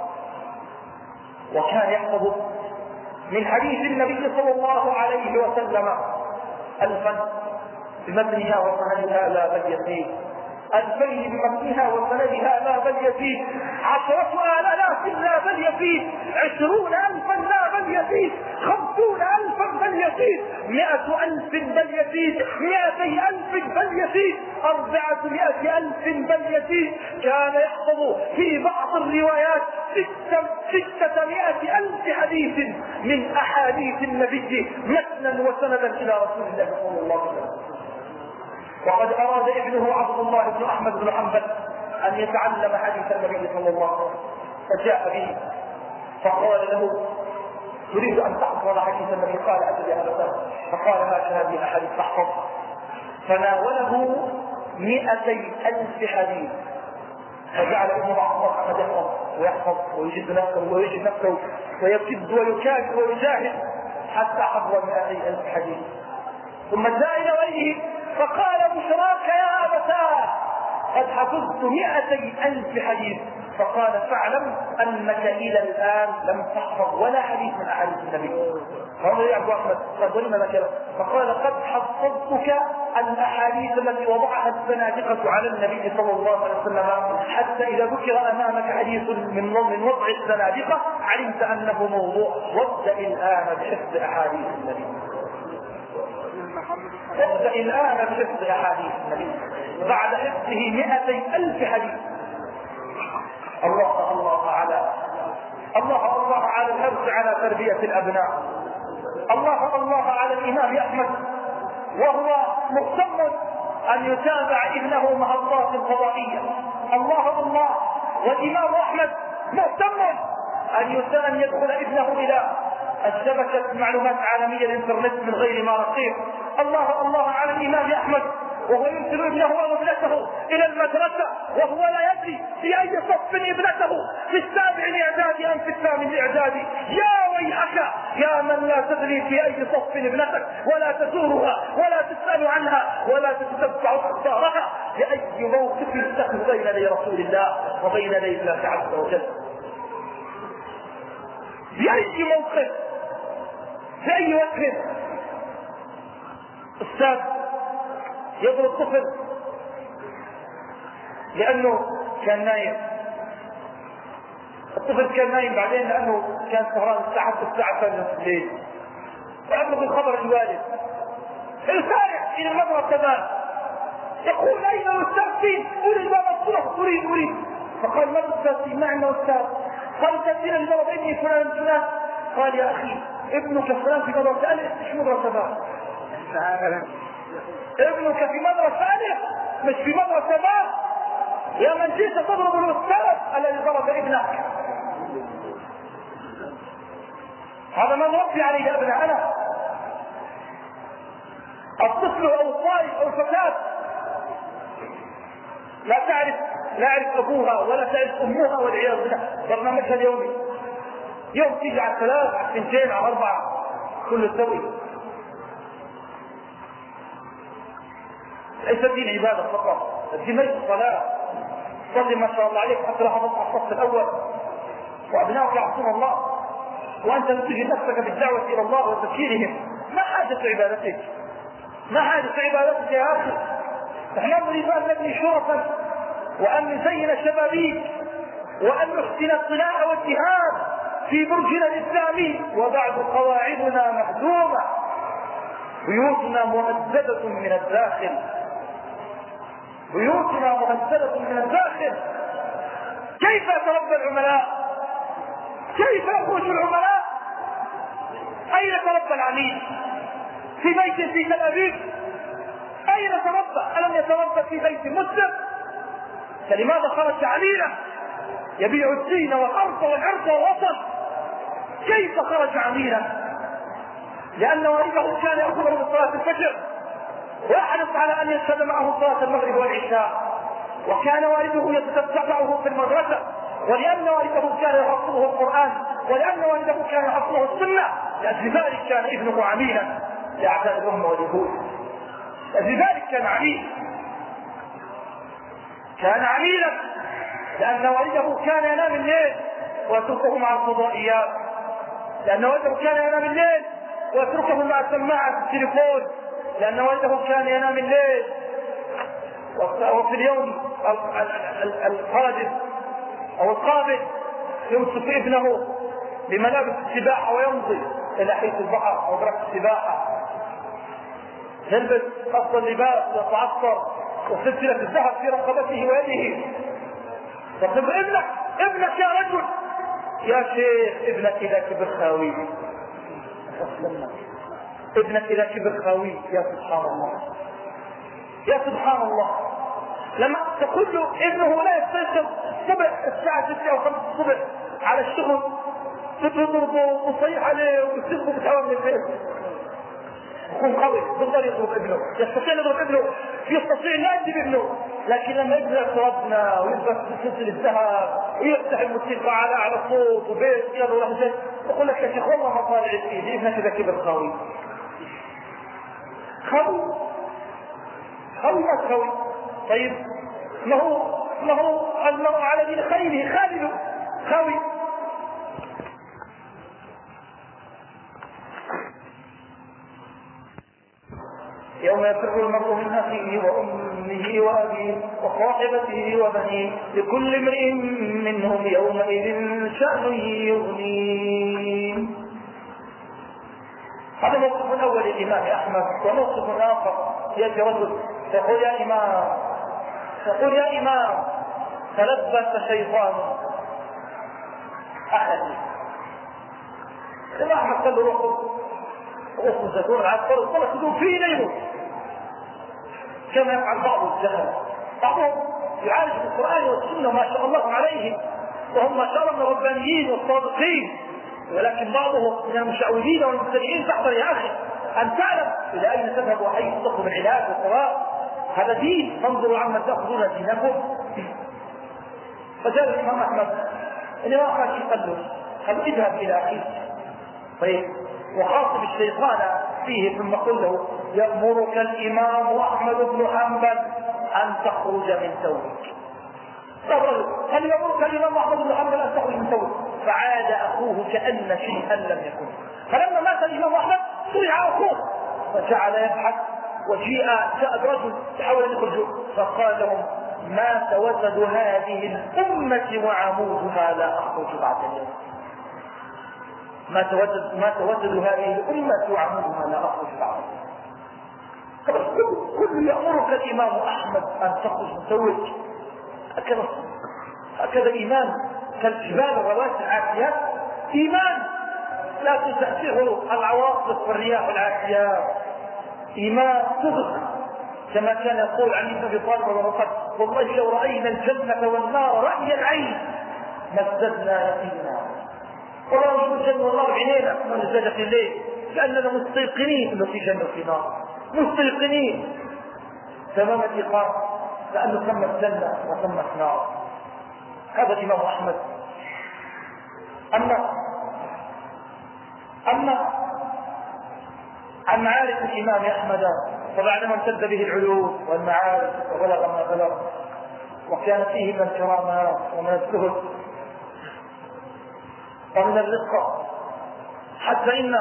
وكان يحفظ من حديث النبي صلى الله عليه وسلم ألفا بمتنها وسندها لا بل يزيد، ألفين بمتنها وسندها لا بل يزيد، عشرة آلاف لا بل يزيد، عشرون ألفا لا بل يزيد، خمسون ألفا بل يزيد، مئة ألف بل يزيد، مئتي ألف بل يزيد، أربعة مئة ألف بل يزيد. كان يحفظ في بعض الروايات ستة مئة ألف حديث من أحاديث النبي متنا وسندا إلى رسول الله صلى الله عليه وسلم. وقد أراد ابنه عبد الله بن أحمد بن حنبل أن يتعلم حديث النبي صلى الله عليه وسلم، فجاء به فقال له تريد أن تحفظ حديث النبي؟ قال أجل يا أبا، فقال ما هذه الأحاديث تحفظها؟ فناوله مئتي ألف حديث، فجعل ابنه عبد الله أحمد يحفظ ويحفظ ويجد نفسه ويجد نفسه ويكد ويكاد ويجاهد حتى حفظ مئتي ألف حديث. ثم جاء إلى غيره فقال بشراك يا أبتاه قد حفظت مئتي ألف حديث، فقال فاعلم أنك إلى الآن لم تحفظ ولا حديث من أحاديث النبي. فقال يا أبو أحمد قد ولم ذكره؟ فقال قد حفظتك الأحاديث التي وضعها الزنادقة على النبي صلى الله عليه وسلم، حتى إذا ذكر أمامك حديث من من وضع الزنادقة علمت أنه موضوع، وابدأ الآن بحفظ أحاديث النبي، ابدأ الآن بحفظ أحاديث النبي بعد حفظه مئتي ألف حديث. الله الله على الله الله على الحرص على تربية الأبناء، الله الله على الإمام أحمد وهو مهتم أن يتابع ابنه محطات فضائية. الله الله والإمام أحمد مهتم أن يدخل ابنه إلى الشبكة معلومات عالمية الانترنت من غير ما نصير. الله الله على الإمام أحمد وهو يرسل ابنه وابنته الى المدرسة وهو لا يدري في اي صف ابنته، في السابع الاعدادي ام في الثامن الاعدادي. يا ويحك يا من لا تدري في اي صف ابنتك، ولا تزورها ولا تسأل عنها ولا تتتبع اخبارها. لأي موقف تقف بين يدي رسول الله وبين يدي الله عز وجل؟ بأي موقف، في أي وقت أستاذ يضرب طفل لأنه كان نايم، الطفل كان نايم بعدين لأنه كان سهران الساعة الساعة الثانية في الليل، فأبلغ الخبر الوالد الفارح إلى المدرسة يقول أين الأستاذ فين؟ أريد أن أصلح، أريد أريد فقال ما الأستاذ فين؟ ما عندنا أستاذ. قال تأتينا المرض ابني فلان فلان. قال يا أخي ابنك فلان في مدرسة ألف مش مدرسة باء، ابنك في مدرسة ألف مش في مدرسة باء. يا من جئت تضرب الأستاذ الذي ضرب ابنك. هذا ما نربي عليه أبناءنا. الطفل أو الطالب أو الفتاة لا تعرف لا يعرف أبوها ولا تعرف أمها والعياذ بالله. برنامجها اليومي يوم تيجي على الثلاث على الثنتين على أربعة كل سوي. ليس الدين عبادة فقط، الدين ليس صلاة. صلي ما شاء الله عليك حتى لو حفظت على الصف الأول وأبنائك يعصون الله وأنت تجد نفسك بالدعوة إلى الله وتذكيرهم. ما حاجة عبادتك؟ ما حاجة عبادتك يا أخي؟ نحن نريد أن نبني شرفا وأن نزين الشبابيك وأن نحسن الصناعة والجهاد في برجنا الإسلامي، وبعد قواعدنا مهدومة، بيوتنا مهددة من الداخل، بيوتنا مهددة من الداخل. كيف يتربى العملاء؟ كيف يخرج العملاء؟ أين تربى العميل؟ في بيت في تل أبيب؟ أين تربى؟ ألم يتربى في بيت مسلم؟ فلماذا خرج عميلا يبيع الدين والأرض والعرض والوطن؟ كيف خرج عميلا؟ لأن والده كان يأخذه من صلاة الفجر ويحرص على أن يشهد معه صلاة المغرب والعشاء، وكان والده يتتبعه في المدرسة، ولأن والده كان يحفظه القرآن، ولأن والده كان يحفظه السنة. لأجل ذلك كان ابنه عميلا لأعداء الأمة واليهود. لذلك كان عميل، كان عميلا لأن والده كان ينام الليل ويتركه مع الفضائيات، لأن والده كان ينام الليل ويتركه مع سماعة التليفون، لأن والده كان ينام الليل وفي اليوم القادم أو القابل يمسك ابنه بملابس السباحة ويمضي إلى حيث البحر أو بركة السباحة، يلبس أفضل لباس ويتعطر وسلسلة الذهب في رقبته ويده. طب ابنك ابنك يا رجل يا شيخ ابنك إذا كبر خاوي، ابنك إذا كبر خاوي. يا سبحان الله يا سبحان الله. لما تقول له ابنه لا يستيقظ الصبح الساعة ستة أو خمسة الصبح على الشغل، تضربه وتصيح عليه وتسيبه بتحاول من البيت، يكون قوي بالضبط يضرب ابنه، يستطيع يضرب ابنه، يستطيع لا يجيب ابنه. لكن لما ابنه يتربنا ويلبس سلسلة الذهب ويفتح الموسيقى على اعلى صوت وبيت يلا ولا شيء، يقول لك يا شيخ والله ما طالع فيه ابنك اذا كبر خاوي. خاوي خاوي ما خاوي. طيب ما هو ما هو المرء على دين خليله خالد خاوي. يوم يفر المرء من أخيه وأمه وأبيه وصاحبته وبنيه لكل امرئ منهم يومئذ شأن يغنيه. هذا موقف أول الإمام أحمد. وموقف آخر يأتي رجل يقول يا إمام يقول يا إمام تلبس شيطان أحد. الإمام أحمد قال له روحوا وقفوا زيتون العسكر وقال تدون فيه يموت، كما يفعل بعض الجهل. بعضهم يعالج بالقرآن والسنة ما شاء الله عليهم وهم ما شاء الله من الربانيين والصادقين، ولكن بعضهم من المشعوذين والمبتدئين. تحضر يا أخي أن تعلم إلى أين تذهب وحيث تطلب العلاج والثواب. هذا دين، فانظروا عما تأخذون دينكم. فجاء الإمام أحمد الإمام أحمد يقول له قال اذهب إلى أخيك طيب وخاطب الشيطان فيه، ثم قل له يأمرك الإمام أحمد بن حنبل أن تخرج من ثوبك. هل يأمرك الإمام أحمد بن حنبل أن تخرج من ثوبك؟ فعاد أخوه كأن شيئا لم يكن. فلما مات الإمام أحمد طلع أخوه فجعل يبحث، وجيء جاء رجل يحاول أن يخرجه فقال لهم ما توسد هذه الأمة وعمودها لا أخرج بعد اليوم. ما توسد ما توسد هذه الأمة وعمودها لا أخرج بعد اليوم. كل يأمرك الإمام أحمد أن تخرج من ثوبك. هكذا هكذا إيمان كالجبال الرواسي العاتيات، إيمان لا تزحزحه العواصف والرياح العاتيات، إيمان صدق كما كان يقول علي بن ابي طالب وقد والله لو رأينا الجنة والنار رأي العين ما ازددنا يقينا. والله نشوف الجنة والنار بعينينا ما نزداد في الليل، لأننا مستيقنين انه في جنة وفي نار، مستيقنين تمام الإيقان، لأنه ثم الجنة وثم النار. هذا الإمام أحمد. أما أما عن معارف الإمام أحمد فبعدما امتد به العلوم والمعارف وبلغ ما بلغ وكان فيه من الكرامات ومن الزهد ومن الرقة، حتى إن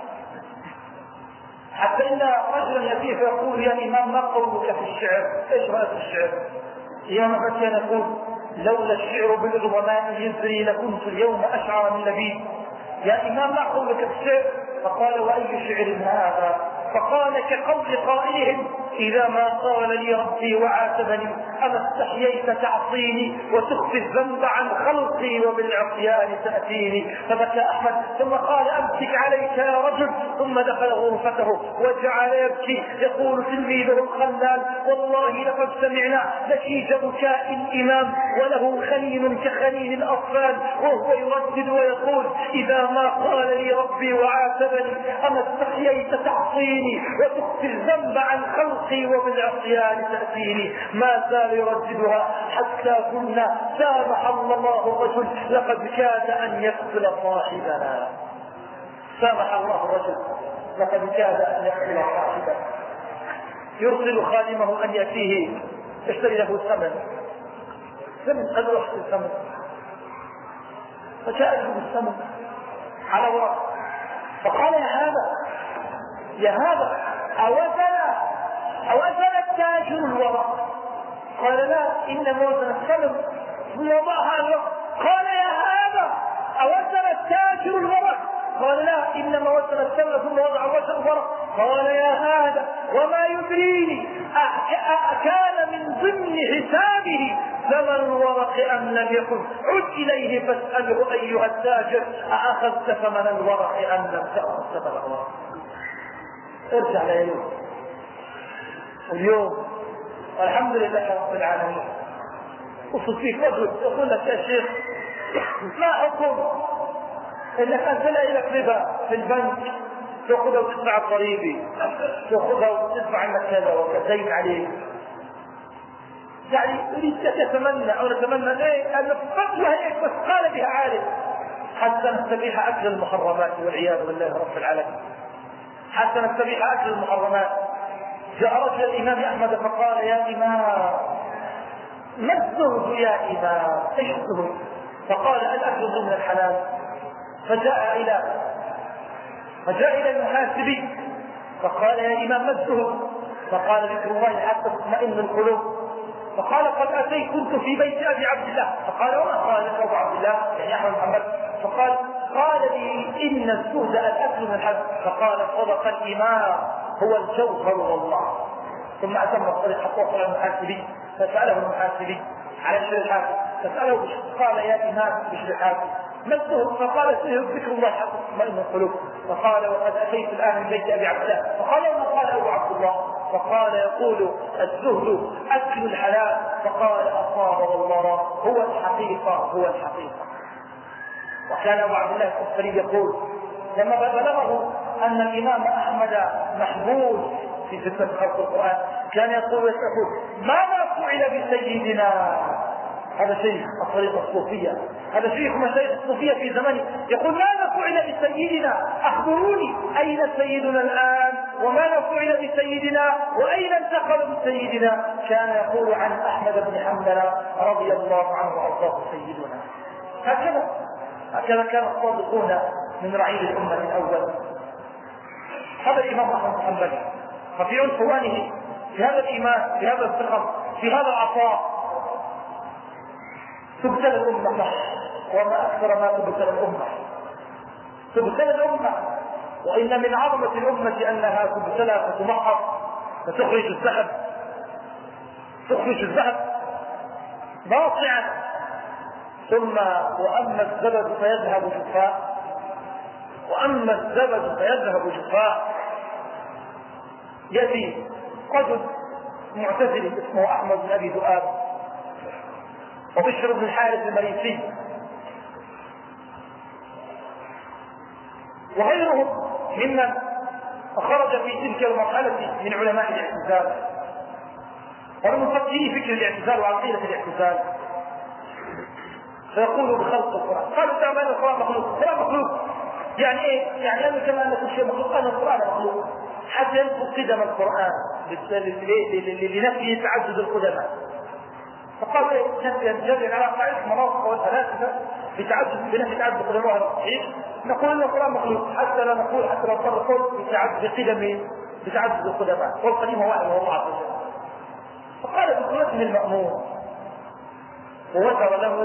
حتى إن رجلا يأتيه فيقول يا إمام ما قولك في الشعر؟ إيش رأيك في الشعر؟ الإمام أحمد كان يقول لولا الشعر بالعظماء يزري لكنت اليوم أشعر من لبيب. يا إمام ما قولك في الشعر؟ فقال وأي شعر هذا؟ فقال كقول قائلهم إذا ما قال لي ربي وعاتبني أما استحييت تعصيني وتخفي الذنب عن خلقي وبالعصيان تأتيني. فبكى أحمد ثم قال أمسك عليك يا رجل، ثم دخل غرفته وجعل يبكي يقول تلميذه الخلال والله لقد سمعنا نشيج بكاء الإمام وله خليل كخليل الأطفال وهو يردد ويقول إذا ما قال لي ربي وعاتبني أما استحييت تعصيني وتخفي الذنب عن خلقي وبالعصيان تأتيني. ما زال يرددها حتى كنا سامح الله الرجل لقد كاد أن يقتل صاحبنا. سامح الله الرجل لقد كاد أن يقتل صاحبنا. يرسل خادمه أن يأتيه يشتري له الثمن، ثمن قد رحت الثمن، فجاء له الثمن على ورق فقال يا هذا يا هذا أوزن أوزن التاجر الورق؟ قال لا إنما وزن الثمن ووضعها على الورق. قال يا هذا أوزن التاجر الورق؟ قال لا إنما وزن الثمن ثم وضع وزن الورق. قال يا هذا وما يدريني أكان من ضمن حسابه ثمن الورق أم لم يكن؟ عد إليه فاسأله أيها التاجر أأخذت ثمن الورق أم لم تأخذ ثمن الورق؟ ارجع ليلوم اليوم الحمد لله رب العالمين. وصل فيك رجل يقول لك يا شيخ ما حكم انك انزل لك ربا في البنك تاخذها وتدفع الضريبي، تاخذها وتدفع عنك كذا وكذا عليك. يعني اريد تتمنى او نتمنى ليه ان الفتوى هيك بس قال بها عالم حتى نستبيح اكل المحرمات والعياذ بالله رب العالمين، حتى نستبيح اكل المحرمات. جاء رجل الامام احمد فقال يا امام ما الزهد يا امام؟ ايش الزهد؟ فقال الاكل من الحلال. فجاء الى فجاء الى المحاسبي فقال يا امام ما الزهد؟ فقال ذكر الله حتى تطمئن القلوب. فقال قد اتيت كنت في بيت ابي عبد الله. فقال وما قال لك ابو عبد الله يعني احمد محمد؟ فقال قال لي ان الزهد الاكل من الحلال. فقال صدق الامام هو الجوهر والله. ثم اتم الطريق حتى وصل المحاسبي فساله المحاسبي على الشريحات فساله قال يا امام بالشريحات ما الزهد؟ فقال الزهد ذكر الله حتى تطمئن القلوب. فقال وقد اتيت الان من بيت ابي عبد الله. فقال وما قال ابو عبد الله؟ فقال يقول الزهد اكل الحلال. فقال اصاب والله هو الحقيقه هو الحقيقه. وكان ابو عبد الله الكفري يقول لما بلغه ان الامام احمد محبوس في فتنة خلق القرآن كان يقول ويقول ماذا فعل بسيدنا؟ هذا شيخ الطريقة الصوفية، هذا شيخ مشايخ الصوفية في زمنه يقول ماذا فعل بسيدنا؟ أخبروني أين سيدنا الآن؟ وماذا فعل بسيدنا؟ وأين انتقل بسيدنا؟ كان يقول عن أحمد بن حنبل رضي الله عنه وأرضاه سيدنا. هكذا هكذا كان الصادقون من رعيل الأمة الأول. هذا الإمام أحمد بن حنبل، ففي عنفوانه في هذا الإيمان، في هذا الثقة، في هذا العطاء تبتلى الأمة، وما أكثر ما تبتلى الأمة. تبتلى الأمة، وإن من عظمة الأمة أنها تبتلى فتمحر فتخرج الذهب، تخرج الذهب ناصعا، ثم وأما الزبد فيذهب جفاء، وأما الزبد فيذهب جفاء. يأتي رجل معتزلي اسمه أحمد بن أبي ذؤاب وبشر بن الحارث المريسي وغيرهم ممن خرج في تلك المرحلة من علماء الاعتزال ومن مفكري فكر الاعتزال وعقيدة الاعتزال، فيقولوا بخلق القرآن. قالوا تعالى القرآن مخلوق. القرآن مخلوق يعني ايه؟ يعني أنه كما أن كل شيء مخلوق، أن القرآن مخلوق حتى ينفذ قدم القرآن لنفي تعدد القدماء. فقال ينجبر على قاعدة مناطق والفلاسفة بتعدد بنفي تعدد القدماء الصحيح، نقول أن القرآن مخلوق حتى لا نقول حتى لا نقول القول بتعدد قدم بتعدد القدماء، والقديم واحد وهو الله عز وجل. فقال بقولته المأمون، ووزر له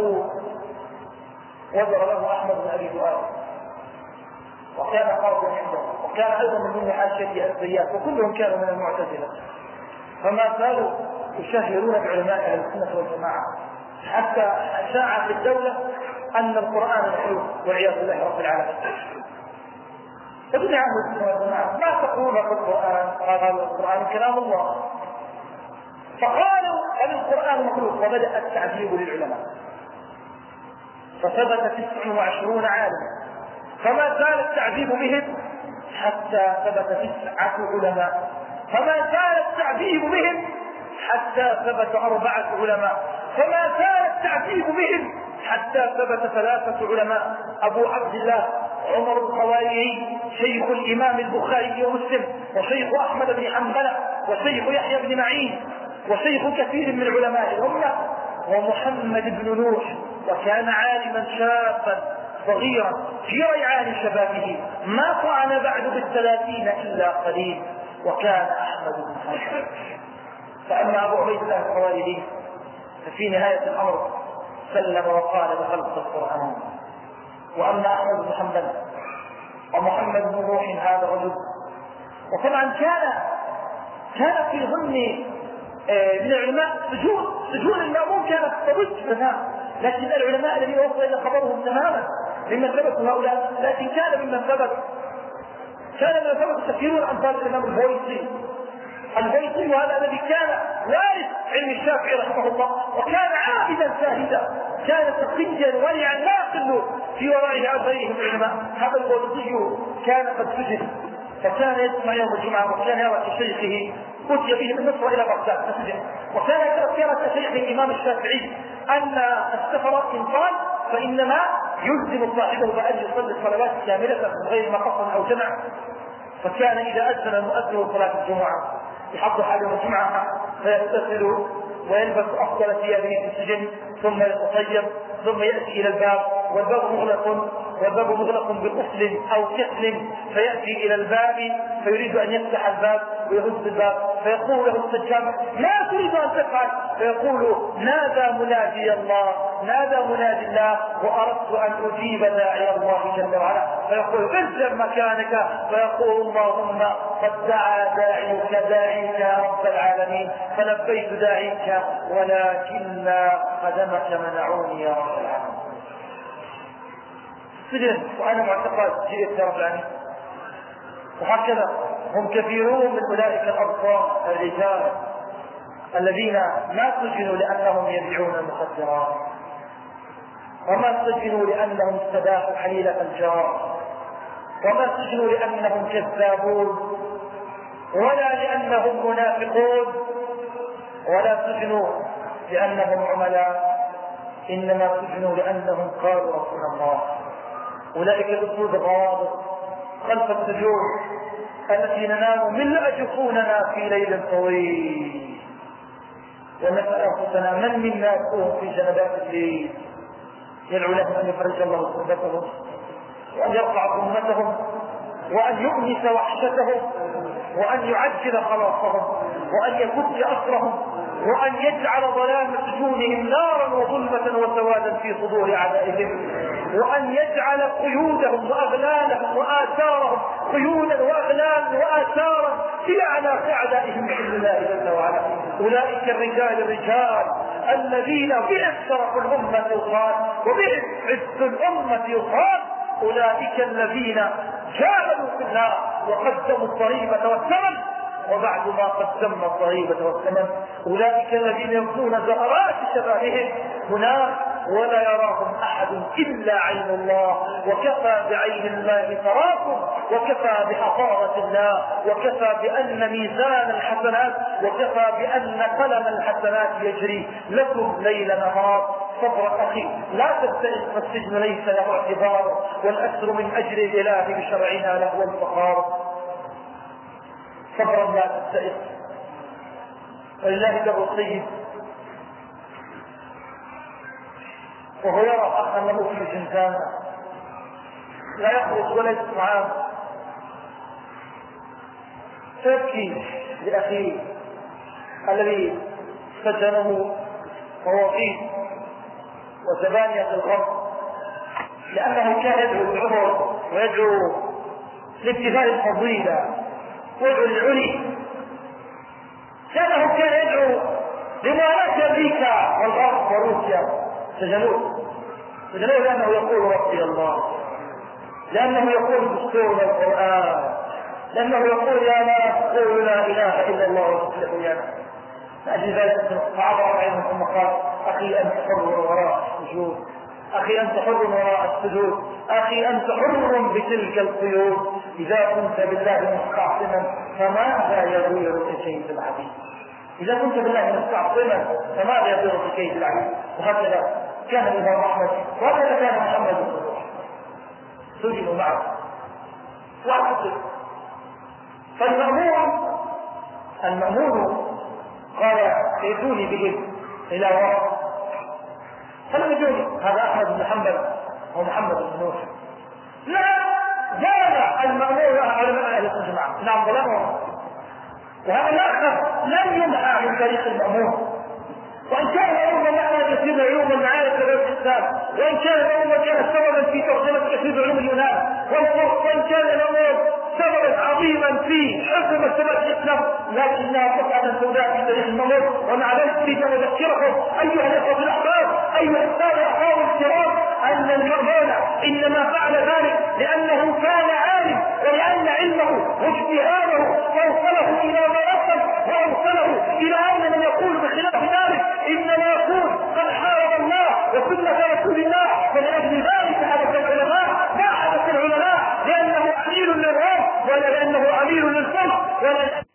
وزر له أحمد بن أبي ذؤاب، وكان قاضيا عنده، وكان أيضا من ضمن حاشيته الزيات، وكلهم كانوا من المعتزلة. فما زالوا يشهرون بعلماء أهل السنة والجماعة حتى شاع في الدولة أن القرآن مخلوق والعياذ بالله رب العالمين. ابن أهل السنة والجماعة ما تقولون في القرآن؟ قالوا القرآن كلام الله. فقالوا أن القرآن مخلوق، وبدأ التعذيب للعلماء، فثبت تسع وعشرون عالما، فما زال التعذيب بهم حتى ثبت تسعة علماء، فما زال التعذيب بهم حتى ثبت أربعة علماء، فما زال التعذيب بهم حتى ثبت ثلاثة علماء: أبو عبد الله عمر الخواري شيخ الإمام البخاري ومسلم، وشيخ أحمد بن حنبل، وشيخ يحيى بن معين، وشيخ كثير من علماء الأمة، ومحمد بن نوح، وكان عالما شابا صغيرا في ريعان شبابه، ما طعن بعد بالثلاثين إلا قليل، وكان أحمد بن حنبل. فأما أبو عبيد الله الخواري ففي نهاية الأمر سلم وقال بخلق القرآن. وأما أحمد بن حنبل ومحمد بن نوح هذا الرجل، وطبعا كان كان في ضمن من العلماء سجون سجون المأمون كانت تضج تماما، لكن العلماء الذين وصل إلى خبرهم تماما ممن ثبتوا هؤلاء، لكن كان ممن ثبت كان من ثبت كثيرون أمثال الإمام البويصي البيضي، وهذا الذي كان وارث علم الشافعي رحمه الله، وكان عابدا زاهدا، كان تقيا ورعا لا يقل في ورائه عن غيره من العلماء. هذا البيضي كان قد سجن، فكان يسمع يوم الجمعة، وكان يرى كشيخه أتي به من مصر إلى بغداد فسجن، وكان يرى كشيخ الإمام الشافعي أن السفر إن طال فإنما يلزم صاحبه بأن يصلي الصلوات كاملة من غير ما قصر أو جمع. فكان إذا أذن المؤذن صلاة الجمعة يحضر حاله الجمعة فيغتسل ويلبس أفضل ثيابه في السجن، ثم يتطيب، ثم يأتي إلى الباب والباب مغلق والباب مغلق بقفل أو كسل، فيأتي إلى الباب فيريد أن يفتح الباب ويهز الباب، فيقول له السجان: ما تريد أن تفعل؟ فيقول: نادى منادي الله نادى منادي الله وأردت أن أجيب داعي الله جل وعلا. فيقول: ارجع مكانك، فيقول: اللهم قد دعا داعيك داعيك يا رب العالمين، فلبيت داعيك ولكن قدمك منعوني يا رب العالمين. سجن وأنا معتقد جئت يا رب العالمين. وهكذا هم كثيرون من أولئك الأبطال الرجال الذين ما سجنوا لأنهم يبيعون المخدرات، وما سجنوا لأنهم استباحوا حليلة الجار، وما سجنوا لأنهم كذابون، ولا لأنهم منافقون، ولا سجنوا لأنهم عملاء، إنما سجنوا لأنهم قالوا ربنا الله. أولئك الأسود الروابط خلف السجون التي ننام ملء جفوننا في ليل طويل، ونسأل أنفسنا من منا يكون في جنبات الليل يدعو لهم أن يفرج الله كربتهم، وأن يرفع ظلمتهم، وأن يؤنس وحشتهم، وأن يعجل خلاصهم، وأن يفك أسرهم، وأن يجعل ظلام سجونهم نارا وظلمة وسوادا في صدور أعدائهم، وأن يجعل قيودهم وأغلالهم وآثارهم قيودا وأغلالا وآثارا في أعناق أعدائهم بإذن الله جل وعلا. أولئك الرجال الرجال الذين بهم شرف الأمة يقال وبهم عز الأمة يقال، أولئك الذين جاهدوا في الله وقدموا الضريبة والثمن، وبعد ما قدمنا الضريبة والثمن أولئك الذين يبنون زهرات شبابهم هناك ولا يراهم أحد إلا عين الله، وكفى بعين الله تراكم، وكفى بحضارة الله، وكفى بأن ميزان الحسنات، وكفى بأن قلم الحسنات يجري لكم ليل نهار. صبر أخي لا تبتئس، فالسجن ليس له اعتبار، والأسر من أجل الإله بشرعنا له الفقار. صبرا لا تبتئس، ولله در السيد وهو يرى أخا له في زنزانة لا يخرج ولا يسمعان، فيبكي لأخيه الذي سجنه وهو فيه وزبانية الغرب، لأنه كان يدعو بالعمر ويدعو لابتغاء الفضيلة ويدعو للعلي، لأنه كان يدعو لموالاة أمريكا والغرب وروسيا. سجنوه سجنوه لأنه يقول ربي الله، لأنه يقول دستورنا القرآن، لأنه يقول يا ناس قولوا لا إله إلا الله واصلحوا لنا. لأجل ذلك فعبر عنهم ثم قال أخي أنت حر وراء السجود، أخي أنت حر وراء السجود، أخي أنت حر بتلك القيود، إذا كنت بالله مستعصما فماذا يضيرك كيد العبيد؟ إذا كنت بالله مستعصما فماذا يضيرك كيد العبيد؟ وهكذا كان الإمام أحمد وهكذا كان محمد بن صلوح سجنوا معه وعقدوا. فالمأمون المأمون قال ائتوني بهم إلى وراء، فلم يجوني. هذا أحمد بن حنبل أو محمد بن نوح. لا زال المأمون علماء أهل الجماعة نعم ظلمهم، وهذا الآخر لم يمحى من تاريخ المأمون، وإن كان يوما نحن يسير علوم المعارف لغير الإسلام، وإن كان يوما كان سببا في ترجمة كثير علوم اليونان، وإن كان يوما سببا عظيما في حفظ مرتبات الإسلام، لكنها قطعة سوداء في تاريخ المأمون. ومع ذلك أريد أن أذكركم أيها الأخوة الأحباب أيها السادة الأخوة الكرام أن المأمون إنما فعل ذلك لأنه كان عالم، ولأن علمه واجتهاده وأوصله إلى ما يصل، وأوصله إلى أن من يقول بخلاف ذلك إنما يقول قد حارب الله وسنة رسول الله. فلأجل ذلك حدث العلماء ما حدث العلماء لأنه أمير للرب ولا لأنه أمير للفضل ولا